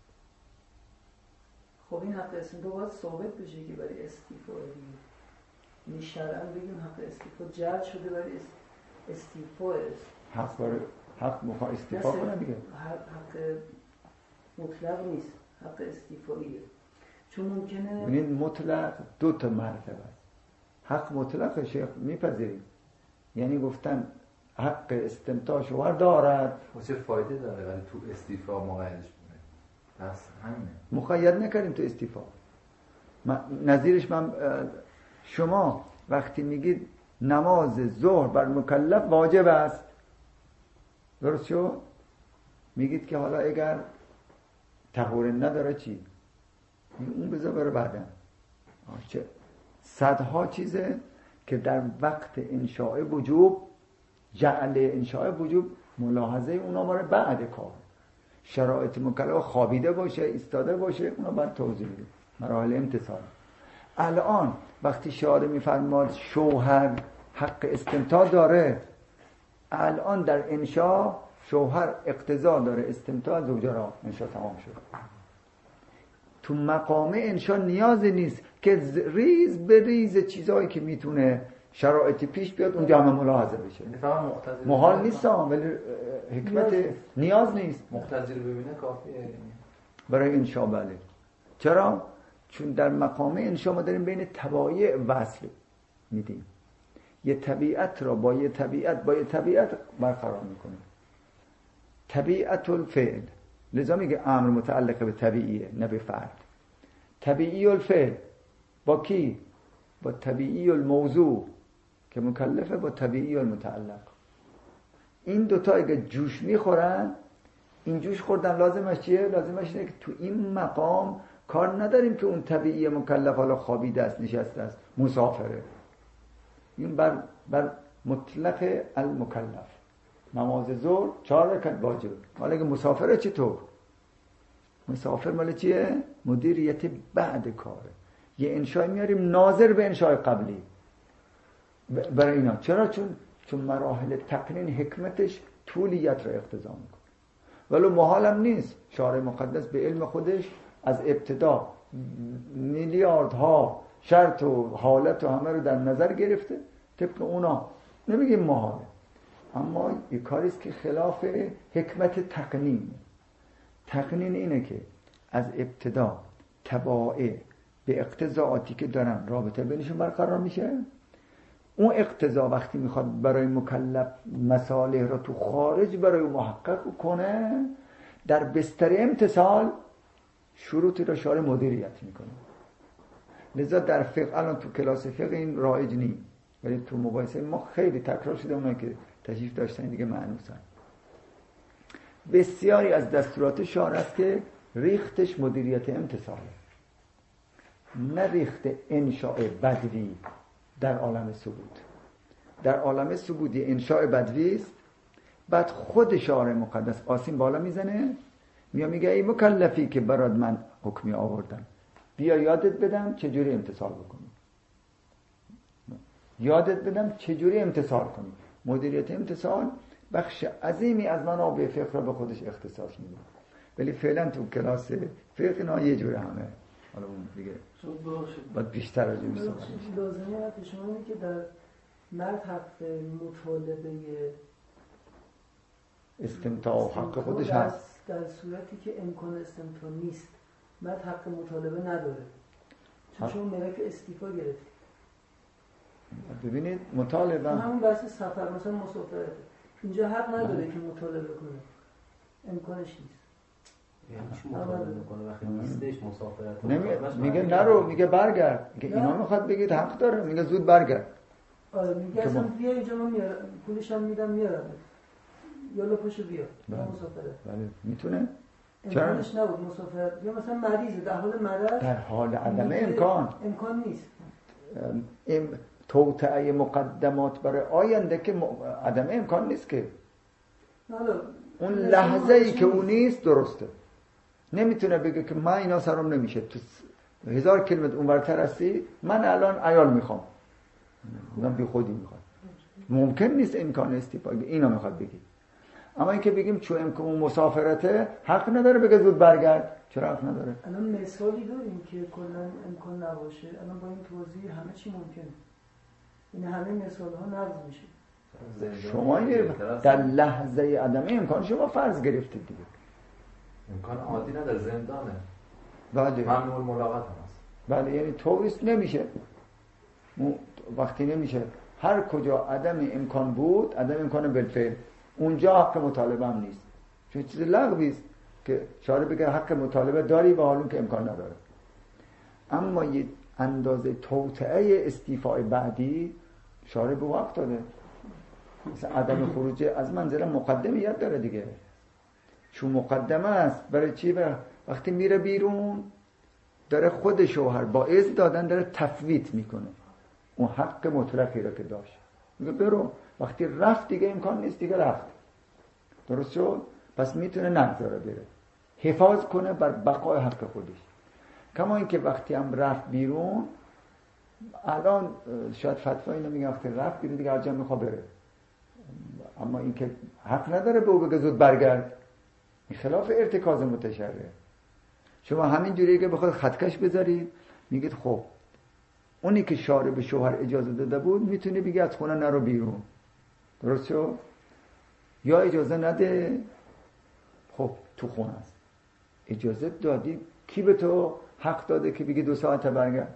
خب این حق استیفا باید ثابت بشه که برای استیفا دیگه. یعنی شرعاً بگیم حق استیفا جلب شده برای استیفا است. حق برای حق میخواد استیفا کنه دیگه. حق مطلق نیست، حق استیفاییه. چون ممکنه ببینید مطلق دو تا مرتبه است. حق مطلق شیخ میپذیریم، یعنی گفتن حق استمتاع شوهر دارد. چه فایده داره ولی تو استیفا مقیدش بونه؟ بس همینه. مقید نکردیم تو استیفا. نظیرش من شما وقتی میگید نماز ظهر بر مکلف واجب است، درست شد؟ میگید که حالا اگر طهور نداره چی؟ اون بذار بره بعدن. چه صدها چیزه که در وقت انشاء وجوب، جعل انشاء وجوب، ملاحظه اونا ماره بعد کار. شرایط مکلف خوابیده باشه، ایستاده باشه، اونا باید توضیح بده. مراحل امتثال. الان وقتی شارع میفرماد شوهر حق استمتاع داره، الان در انشاء شوهر اقتضا داره استمتاع زوجه را. انشاء تمام شد. تو مقام انشاء نیازی نیست که ریز به ریز چیزایی که میتونه شرایطی پیش بیاد اونجا همه ملاحظه بشه. محال نیست ولی حکمت نیاز نیست. مقتضی رو ببینه کافیه برای انشاء. بله. چرا؟ چون در مقام انشاء ما داریم بین طبایع وصل میدیم. یه طبیعت را با یه طبیعت برقرار میکنیم. طبیعت الفعل، لذا میگه امر متعلق به طبیعیه نه به فرد. طبیعی الفعل با کی؟ با طبیعی الموضوع که مکلفه، با طبیعی المتعلق. این دوتا اگه جوش میخورن، این جوش خوردن لازمش چیه؟ لازمش اینه که تو این مقام کار نداریم که اون طبیعی مکلف حالا خوابیده است، نشسته است، مسافره. این بر مطلق المکلف. نماز ظهر 4 رکعت واجب. حالا اگه مسافره چطور؟ مسافر مال چیه؟ مدیریت بعد کاره. یه انشاء میاریم ناظر به انشاء قبلی برای اینا. چرا؟ چون مراحل تقنین حکمتش طولیت را اقتضا میکنه. ولو محالم نیست. شارع مقدس به علم خودش از ابتدا میلیاردها شرط و حالت و همه رو در نظر گرفته. طبق اونا نمیگیم محاله، اما یک کاریست که خلاف حکمت تقنین. تقنین اینه که از ابتدا تبائع به اقتضاعاتی که دارن رابطه بینشون برقرار میشه. اون اقتضا وقتی میخواد برای مکلف مصالح رو تو خارج برای محقق کنه، در بستر امتثال شروطی رو شارع مدیریت میکنه. لذا در فقه الان تو کلاس فقه این رایج نیست، ولی تو مباحثه ما خیلی تکرار شده. اونایی که تشریف داشتن دیگه معنوسن. بسیاری از دستورات شارع است که ریختش مدیریت امتثاله، نه ریخت انشاء بدوی در عالم ثبوت. در عالم ثبوتی انشاء بدوی است، بعد خود شارع مقدس آسین بالا میزنه، میگه ای مکلفی که برات من حکمی آوردم، بیا یادت بدم چجوری امتثال بکنی. یادت بدم چجوری امتثال کنی. مدیریت امتثال بخش عظیمی از منابع فقه را به خودش اختصاص میده، ولی فعلا تو کلاس فقه اینا یه جوره همه. حالا اون دیگه باید بیشتر راجع بهش صحبت بشه. لازمه حرف شما اینه که در مرد حق مطالبه استمتاع و حق خودش هست. در صورتی که امکان استمتاع نیست مرد حق مطالبه نداره، چون شما ملک استیفا گرفتید. ببینید مطالبه همون بحث سفر مثلا مسافرت اینجا حق نداره که مطالبه کنه، امکانش نیست. یعنی چی مطالبه میکنه وقتی نیستش مسافرت؟ میگه نرو، میگه برگرد، میگه اینا میخواد بگید حق داره، میگه زود برگرد. آره میگه اصلا بیا اینجا من میارم، پولش هم میدم میارم، یالا پاشو بیا مسافرت. بله میتونه. امکانش نبود مسافرت، یا مثلا مریضه در حال مرض، در حال عدم امکان نیست. توطئه مقدمات برای آینده که عدم امکان نیست که. حالا اون لحظه ای که اون نیست درسته. نمیتونه بگه که من اینا سرم نمیشه، تو 1000 کیلومتر اونورتر هستی، من الان عیال میخوام، من بی خودی میخوام. ممکن نیست امکان استیفا اینا میخواد بگی. اما اینکه بگیم چون امکان مسافرته حق نداره بگه زود برگرد، چرا حق نداره؟ الان مثالی داریم که کلا امکان نباشه، الان با این توضیح همه چی ممکنه. این همه مثال ها نقض میشه. شما در لحظه عدم امکان شما فرض گرفتید دیگه. امکان عادی نداره، زندانه. بله. ممنوع ملاقات هم هست. بله، یعنی توریست نمیشه. وقتی نمیشه هر کجا عدم امکان بود، عدم امکان بالفعل، اونجا حق مطالبه هم نیست. چون چیز لغوی است که شارع بگه حق مطالبه داری و حالون که امکان نداره. اما یه اندازه توطئه استیفاء بعدی شارع به وقت داده. مثلا عدم خروج از منزل مقدمیت داره دیگه. چون مقدمه است برای چی؟ وقتی میره بیرون داره خود شوهر با اذن دادن داره تفویت میکنه اون حق مطلقی را که داشت. میگه برو، وقتی رفت دیگه امکان نیست، دیگه رفت. درست شد؟ پس میتونه نگذاره بره، حفاظ کنه بر بقای حق خودش. کما اینکه وقتی هم رفت بیرون، الان شاید فتوا اینو میگه وقتی رفت بیرون دیگه هر جا میخواد بره، اما اینکه حق نداره به او بگه زود برگرد، این خلاف ارتکاز متشرع. شما همین جوری که بخواد خطکش بذارید میگید خب اونی که شارع به شوهر اجازه داده بود میتونه بگه از خونه نرو بیرون، درست شد؟ یا اجازه نده، خب تو خونه است. اجازه دادی، کی به تو حق داده که بگی 2 ساعت برگرد؟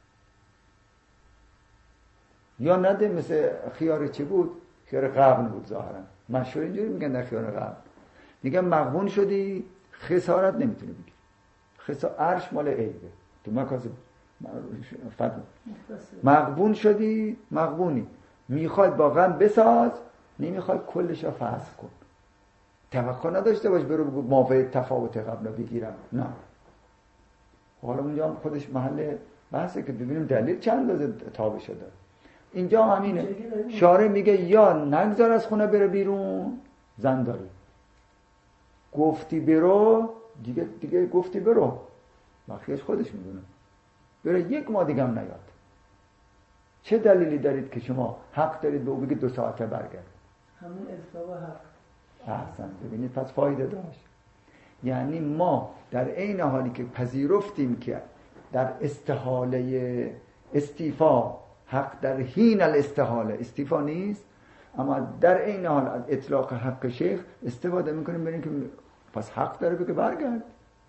یا نده، مثل خیار چی بود؟ خیار قبل بود ظاهرا. مشهور اینجوری میگن در خیار قبل، میگن مغبون شدی خسارت نمیتونه بگیری. عرش مال عیبه تو مکاسب فتوا. مغبون شدی، مغبونی، میخواد با غم بساز، نمیخواد کلش رو فسخ کن. توقع نداشته باش برو بگو ماوی تفاوت قبل بگیرم، نه. حالا اونجا هم خودش محل بحثه که ببینیم دلیل چند اندازه تابع شده. اینجا همینه، شارع میگه یا نگذار از خونه بره بیرون، زن داری، گفتی برو دیگه گفتی برو، بخیش خودش میدونه، بره 1 ماه دیگه هم نیاد. چه دلیلی دارید که شما حق دارید به او بگید 2 ساعت برگرد؟ همون افتوا حق. احسن، ببینید پس فایده داشت. یعنی ما در عین حالی که پذیرفتیم که در استحاله استیفا حق در حین الاستحاله استیفا نیست، اما در عین حال از اطلاق حق شیخ استفاده میکنیم بریم که پس حق داره بگه برگرد.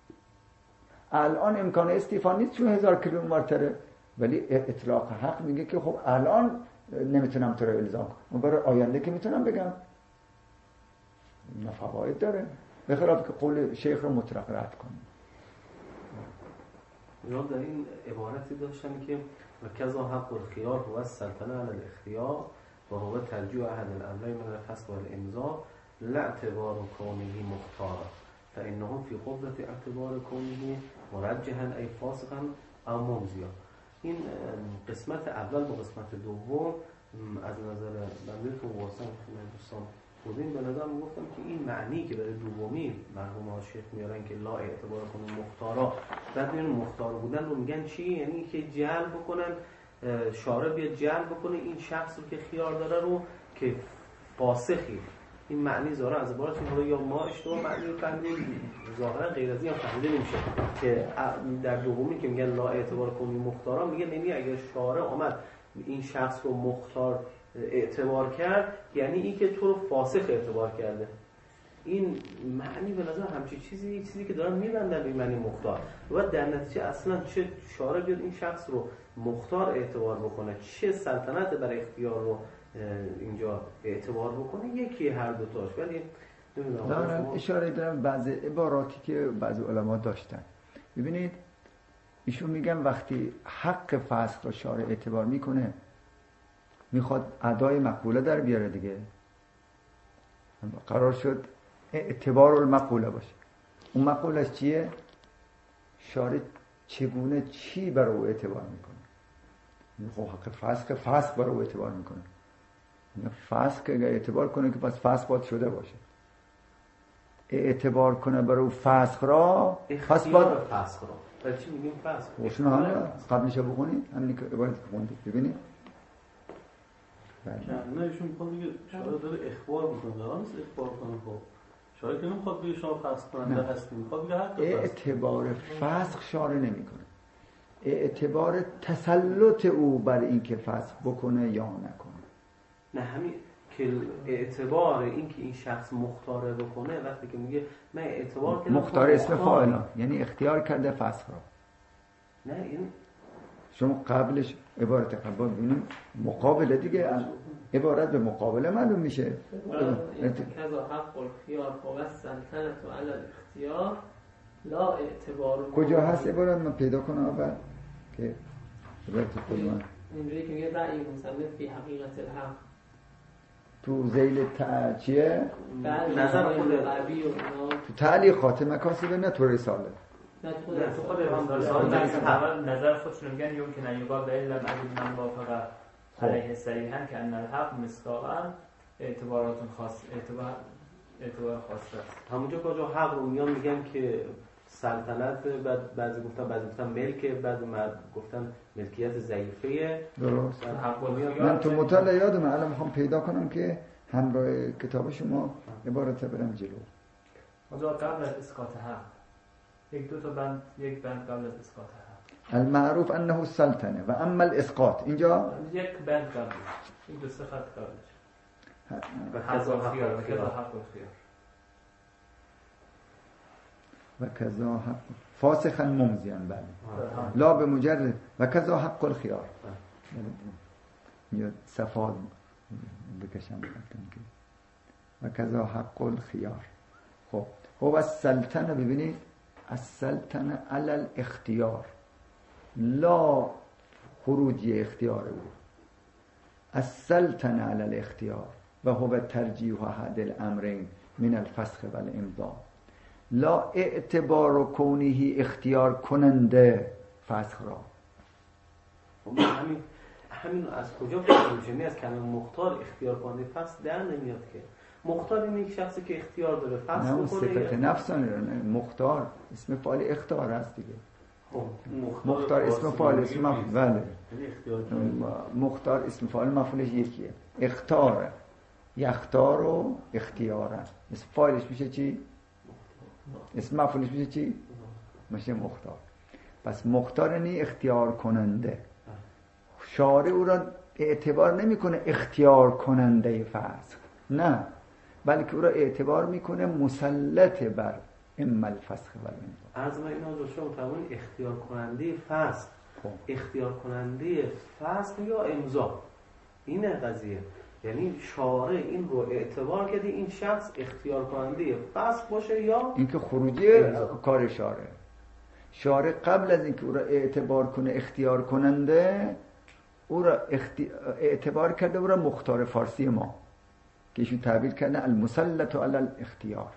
الان امکان استیفا نیست چون 1000 کیلومتره، ولی اطلاق حق میگه که خب الان نمیتونم تو رو الزام کنم، برای آینده که میتونم بگم. این فواید داره، به خلاف که قول شیخ رو مطلق رد کنیم. اینا در این عبارتی داشتن که وکذا حق الخیار هو السلطنه علی الاختیار و هو ترجیح احد الامرین من الفسخ والامضاء لا اعتبار کونه مختارا فانهم فی قدرت اعتبار کونه مرجحا ای فاسقا او ممضیا. این قسمت اول با قسمت دوم از نظر بنده تو واسه دوستان بودیم به نظر میگفتم که این معنی که برای دومی مرحوم ها شیخ میارن که لا اعتبار کنه مختارا، بعد این مختار بودن رو میگن چی؟ یعنی که جلب کنن شارع بیاد جمع بکنه این شخص رو که خیار داره رو که فاسخی. این معنی ظاهرا از عبارتون حالا یا ما اشتباه معنی رو فهمیدیم، ظاهرا غیر از این هم فهمیده نمیشه که در دومی که میگن لا اعتبار کنی مختارا، میگه نمی اگر شارع آمد این شخص رو مختار اعتبار کرد یعنی این که تو رو فاسخ اعتبار کرده. این معنی به نظر همچین چیزی که دارن میبندن به معنی مختار و در نتیجه اصلا چه شارع بیاد این شخص رو مختار اعتبار بکنه، چه سلطنت بر اختیار رو اینجا اعتبار بکنه، یکی هر دوتاش. ولی نمیدونم اشاره دارم بعضی عباراتی که بعضی علما داشتن. ببینید ایشون میگن وقتی حق فسخ رو شارع اعتبار میکنه میخواد ادای مقبوله در بیاره دیگه، قرار شد اعتبار المقبوله باشه. اون مقبولش چیه؟ شارع چگونه چی برای او اعتبار میکنه؟ حق فسخ برای او اعتبار میکنه. فسخ اگر اعتبار کنه که پس فسخ باید شده باشه. اعتبار کنه برای او فسخ را، پس باید فسخ را. برای چی میگیم فسخ؟ وشون همه قبلش بخونید، همینی که عبارت خوندید ببینید. نه ایشون میخواد بگه شارع داره اخبار میکنه، قرار نیست اخبار کنه. خب شارع که نمیخواد بگه شما فسخ کننده هستی، میخواد بگه حق اعتبار فسخ شارع نمیکنه، اعتبار تسلط او بر این که فسخ بکنه یا نکنه. نه همین که اعتبار این که این شخص مختاره بکنه، وقتی که میگه من اعتبار کردم مختار اسم فاعل یعنی اختیار کرده فسخ را. نه این شما قبلش عبارت قبل ببینیم مقابله دیگه، عبارت به مقابله معلوم میشه. کذا حق الخیار و السلطنة علی الاختیار لا اعتبار. کجا هست عبارت؟ من پیدا کنم اول که عبارت خودمان اونجایی که میگه رأی مصنف فی حقیقت الحق تو ذیل چیه؟ نظر خود قوی و اینا تو تعلیقات مکاسب نه تو رساله. نه تو خود رساله نظر خودشون میگن یمکن ان یقال الا بعد من وافق علیه صریحا که ان الحق مصداقا اعتبارات خاص اعتبار خاص است. همونجا کجا حق رو میگن که سلطنت، بعضی گفتن ملک، بعضی گفتن ملکیت ضعیفه. درست. حق من تو مطالعه یادم الان میخوام پیدا کنم که همراه کتاب شما عبارت برم جلو. اونجا قبل از اسقاط حق یک بند قبل از اسقاط حق المعروف انه السلطنه و اما الاسقاط اینجا یک بند قبل این دو سه خط قبلش و کذا حق الخیار و کذا حق فاسخا ممزیان بله لا به مجرد و کذا حق الخیار میاد صفاد بکشم که و کذا حق الخیار. خب السلطنه ببینید السلطنه علی الاختیار لا خروجی اختیار بود. السلطنه علی الاختیار و هو ترجیح احد الامرین من الفسخ و الامضاء لا اعتبار کونه اختیار کننده فسخ را. همین از کجا فهمیده میشه؟ از کلمه مختار اختیار کننده فسخ در نمیاد که مختار این یک شخصی که اختیار داره فسخ بکنه. صفت نفسانه مختار اسم فاعل اختیار است دیگه. مختار اسم فاعل اسم مفعول بله. مختار اسم فاعل مفعولش یکیه. اختار یختار و اختیاره. اسم فاعلش میشه چی؟ اسم مفعولش میشه چی؟ میشه مختار. پس مختار یعنی اختیار کننده. شارع او را اعتبار نمیکنه اختیار کننده فسخ، نه، بلکه او را اعتبار میکنه مسلط بر اما الفسخ و الامضاء. از ما اینا دو شما فرمودید اختیار کننده فسخ، اختیار کننده فسخ یا امضا. اینه قضیه، یعنی شارع این رو اعتبار کرده این شخص اختیار کننده فسخ باشه یا اینکه خروجی کار شارع قبل از اینکه او را اعتبار کنه اختیار کننده او را اعتبار کرده او را مختار فارسی ما که ایشون تعبیر کرده المسلط علی الاختیار.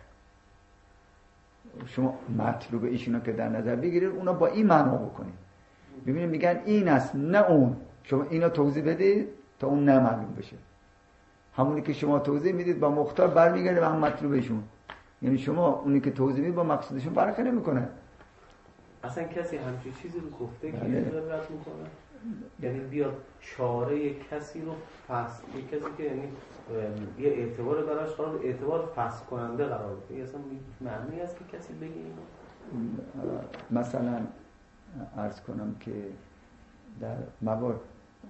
شما مطلوب ایشونا که در نظر بگیرید اونا با این معنا بکنید. ببینید میگن این است نه اون، شما اینا توضیح بدید تا اون نمعلوم بشه. همونی که شما توضیح میدید با مختار برمیگرده به هم مطلوبشون، یعنی شما اونی که توضیح میدید با مقصودشون فرق نمیکنه. اصلا کسی همچین چیزی رو گفته که اینو رد میکنه؟ یعنی بیاد چاره کسی رو فسخ، یک کسی که یعنی یه اعتبار براش قرار اعتبار فسخ کننده قرار بده، این اصلا معنی است که کسی بگه اینو؟ مثلا عرض کنم که در موارد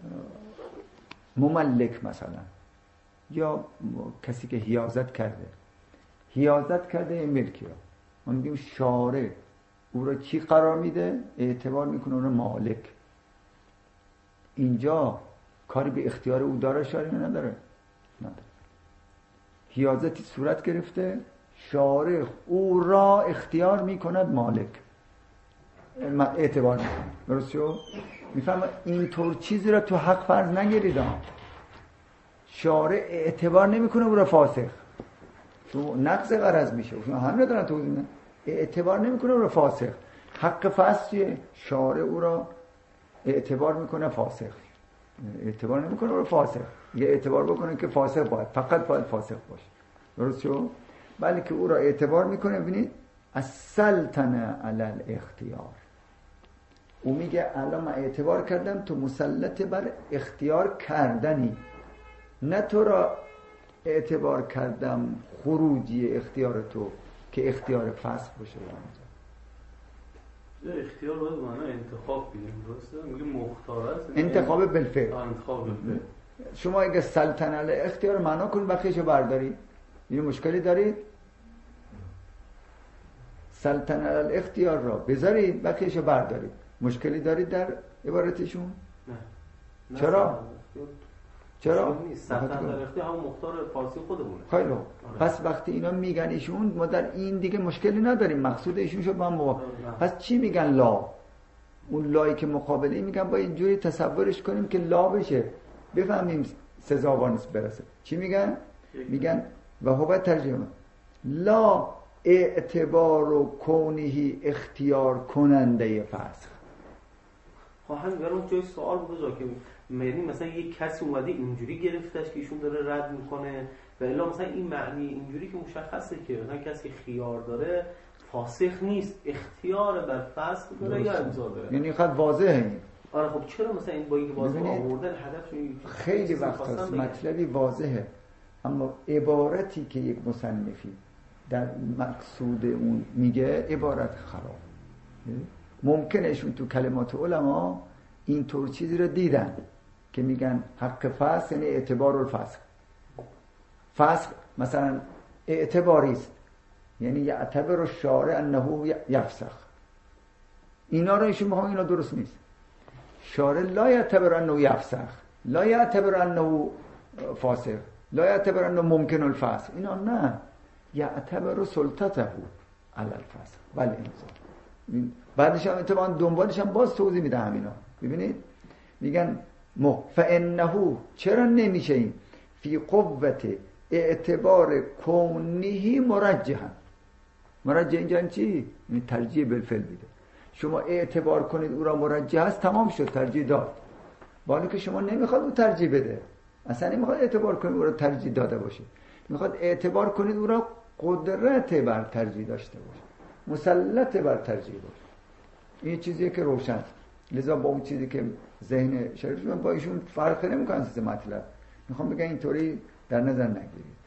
مملک مثلا یا کسی که حیازت کرده این ملکی را ما میگیم شارع او را چی قرار میده؟ اعتبار میکنه اون را مالک. اینجا کاری به اختیار او داره شارع نداره. حیازتی صورت گرفته، شارع او را اختیار میکند مالک، اعتبار میکنه. درست شو؟ میفهم اینطور چیزی را تو حق فرض نگیرید. شارع اعتبار نمیکنه او را فاسق، تو نقض غرض میشه. همین دارن توضیح میدن، اعتبار نمیکنه او را فاسق. حق فاسق شارع او را اعتبار میکنه فاسق، اعتبار نمیکنه او را فاسق. یه اعتبار بکنه که فاسق فقط باید فاسق باشه. درست شو؟ بلکه او را اعتبار میکنه. ببینید السلطنه علی الاختیار، او میگه الان من اعتبار کردم تو مسلط بر اختیار کردنی، نه تو را اعتبار کردم خروجی اختیار تو که اختیار فسخ باشه. اختیار باید معنی انتخاب بگیم، درسته؟ میگه مختار است، انتخاب بالفعل. انتخاب بالفعل. شما اگه سلطنه علی اختیار معنا کنید بقیه‌شو بردارید، یه مشکلی دارید؟ سلطنه علی اختیار را بذارید بقیه‌شو بردارید، مشکلی دارید در عبارتشون؟ نه. چرا؟ چرا؟ سلطنه علی اختیار هم مختار فارسی خودمونه. خیلی خوب. پس وقتی اینا میگن ایشون، ما در این دیگه مشکلی نداریم، مقصود ایشون شو با هم موافق. پس چی میگن؟ لا. اون لایی که مقابله میگن با اینجوری تصورش کنیم که لا بشه، بفهمیم سزاوارش برسه. چی میگن؟ میگن و هو ترجمه لا اعتبار و کونهی اختیار کننده فسخ. خب همین برام جای سوال بود که یعنی مثلا یک کسی اومده اینجوری گرفتش که ایشون داره رد میکنه و الا مثلا این معنی اینجوری که مشخصه که مثلا کسی خیار داره فاسخ نیست، اختیار بر فسخ داره یا امضا داره. یعنی خیلی واضحه. آره خب چرا مثلا این با اینکه باز آوردن هدفش خیلی وقت هست مطلبی واضحه، اما عبارتی که یک مصنفی در مقصود اون میگه عبارت خراب. ممکنه ایشون تو کلمات علما این طور چیزی رو دیدن که میگن حق فسخ یعنی اعتبار الفسخ. فسخ مثلا اعتباری است، یعنی یعتبر الشارع انه یفسخ. اینا رو ایشون میگن اینا درست نیست. شارع لا یعتبر انه یفسخ، لا یعتبر انه فاسق، لا یعتبر انه ممکن الفسخ. اینا نه، یعتبر سلطته علی الفسخ بله امضا. بعدش هم اتفاقا دنبالش هم باز توضیح میده همینا. ببینید میگن فانه چرا نمیشه این فی قوت اعتبار کونهی مرجحا. مرجح اینجا چی؟ این ترجیح بالفعل میده. شما اعتبار کنید او را مرجح است، تمام شد، ترجیح داد. با اینکه شما نمیخواد او ترجیح بده، اصلا نمیخواد اعتبار کنید او را ترجیح داده باشه، میخواد اعتبار کنید او را قدرت بر ترجیح داشته باشه، مسلط بر ترجیح باشه. این چیزیه که روشن. لذا با اون چیزی که ذهن شریف با ایشون فرق نمیکنه از مطلب. میخوام بگم اینطوری در نظر نگیرید.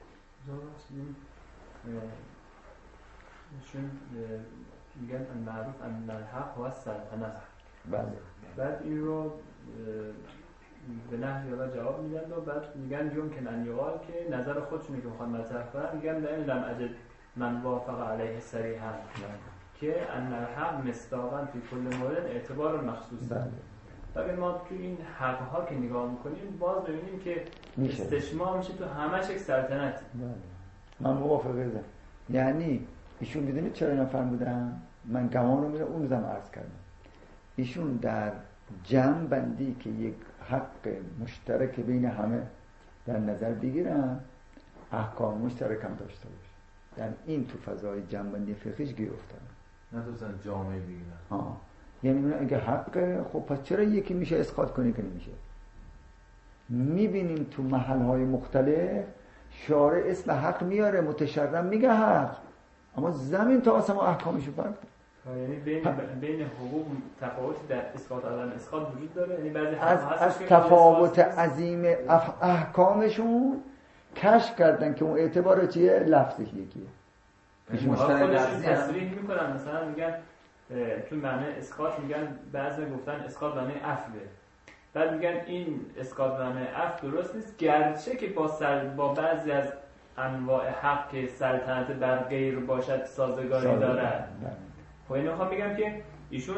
چون میگن معروف ان الحق و السلطنه. بله. بعد این رو به نحوی را جواب میدن و بعد میگن یمکن ان یقال که نظر خودشونی که میخوان مطرح کنن، میگن لم اجد من وافق علیه صریحا که ان الحق مصداقا فی کل مورد اعتبار مخصوص داره. اگر ما تو این حقها که نگاه میکنیم باز ببینیم که استشماع میشه تو همش یک سلطنت. من موافقه دارم. یعنی ایشون میدونید چرا اینا فرمودن؟ من گمان رو میدونم اون روزم عرض کردم. ایشون در جمع بندی که یک حق مشترک بین همه در نظر بگیرن، احکام مشترک هم داشته باشه. در این تو فضای جمع بندی فقهیش گیر افتادن. نه دوستان جامعه بگیرن. یعنی اگه حق، خب پس چرا یکی میشه اسقاط کنی که نمیشه؟ میبینیم تو محلهای مختلف شارع اسم حق میاره، متشرع میگه حق، اما زمین تا آسمان احکامشو فرق. یعنی بین حقوق تفاوتی در اسقاط عدم اسقاط وجود داره، یعنی بعضی از تفاوت عظیم احکامشون کشف کردن که اون اعتبار چیه؟ لفظی یکیه. خودشون تصریح میکنن، مثلا میگن تو معنی اسقاط میگن بعضی گفتن اسقاط معنی عفوه، بعد میگن این اسقاط معنی عفو درست نیست، گرچه که با بعضی از انواع حق که سلطنت بر غیر باشد سازگاری دارد. خب اینو میخوام بگم که ایشون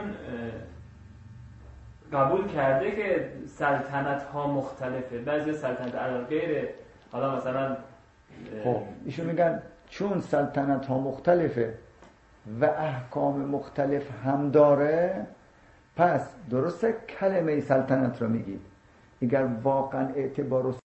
قبول کرده که سلطنت ها مختلفه، بعضی سلطنت علی غیره، حالا مثلا خب ایشون میگن چون سلطنت ها مختلفه و احکام مختلف هم داره، پس درسته کلمه سلطنت رو میگید، اگر واقعا اعتبار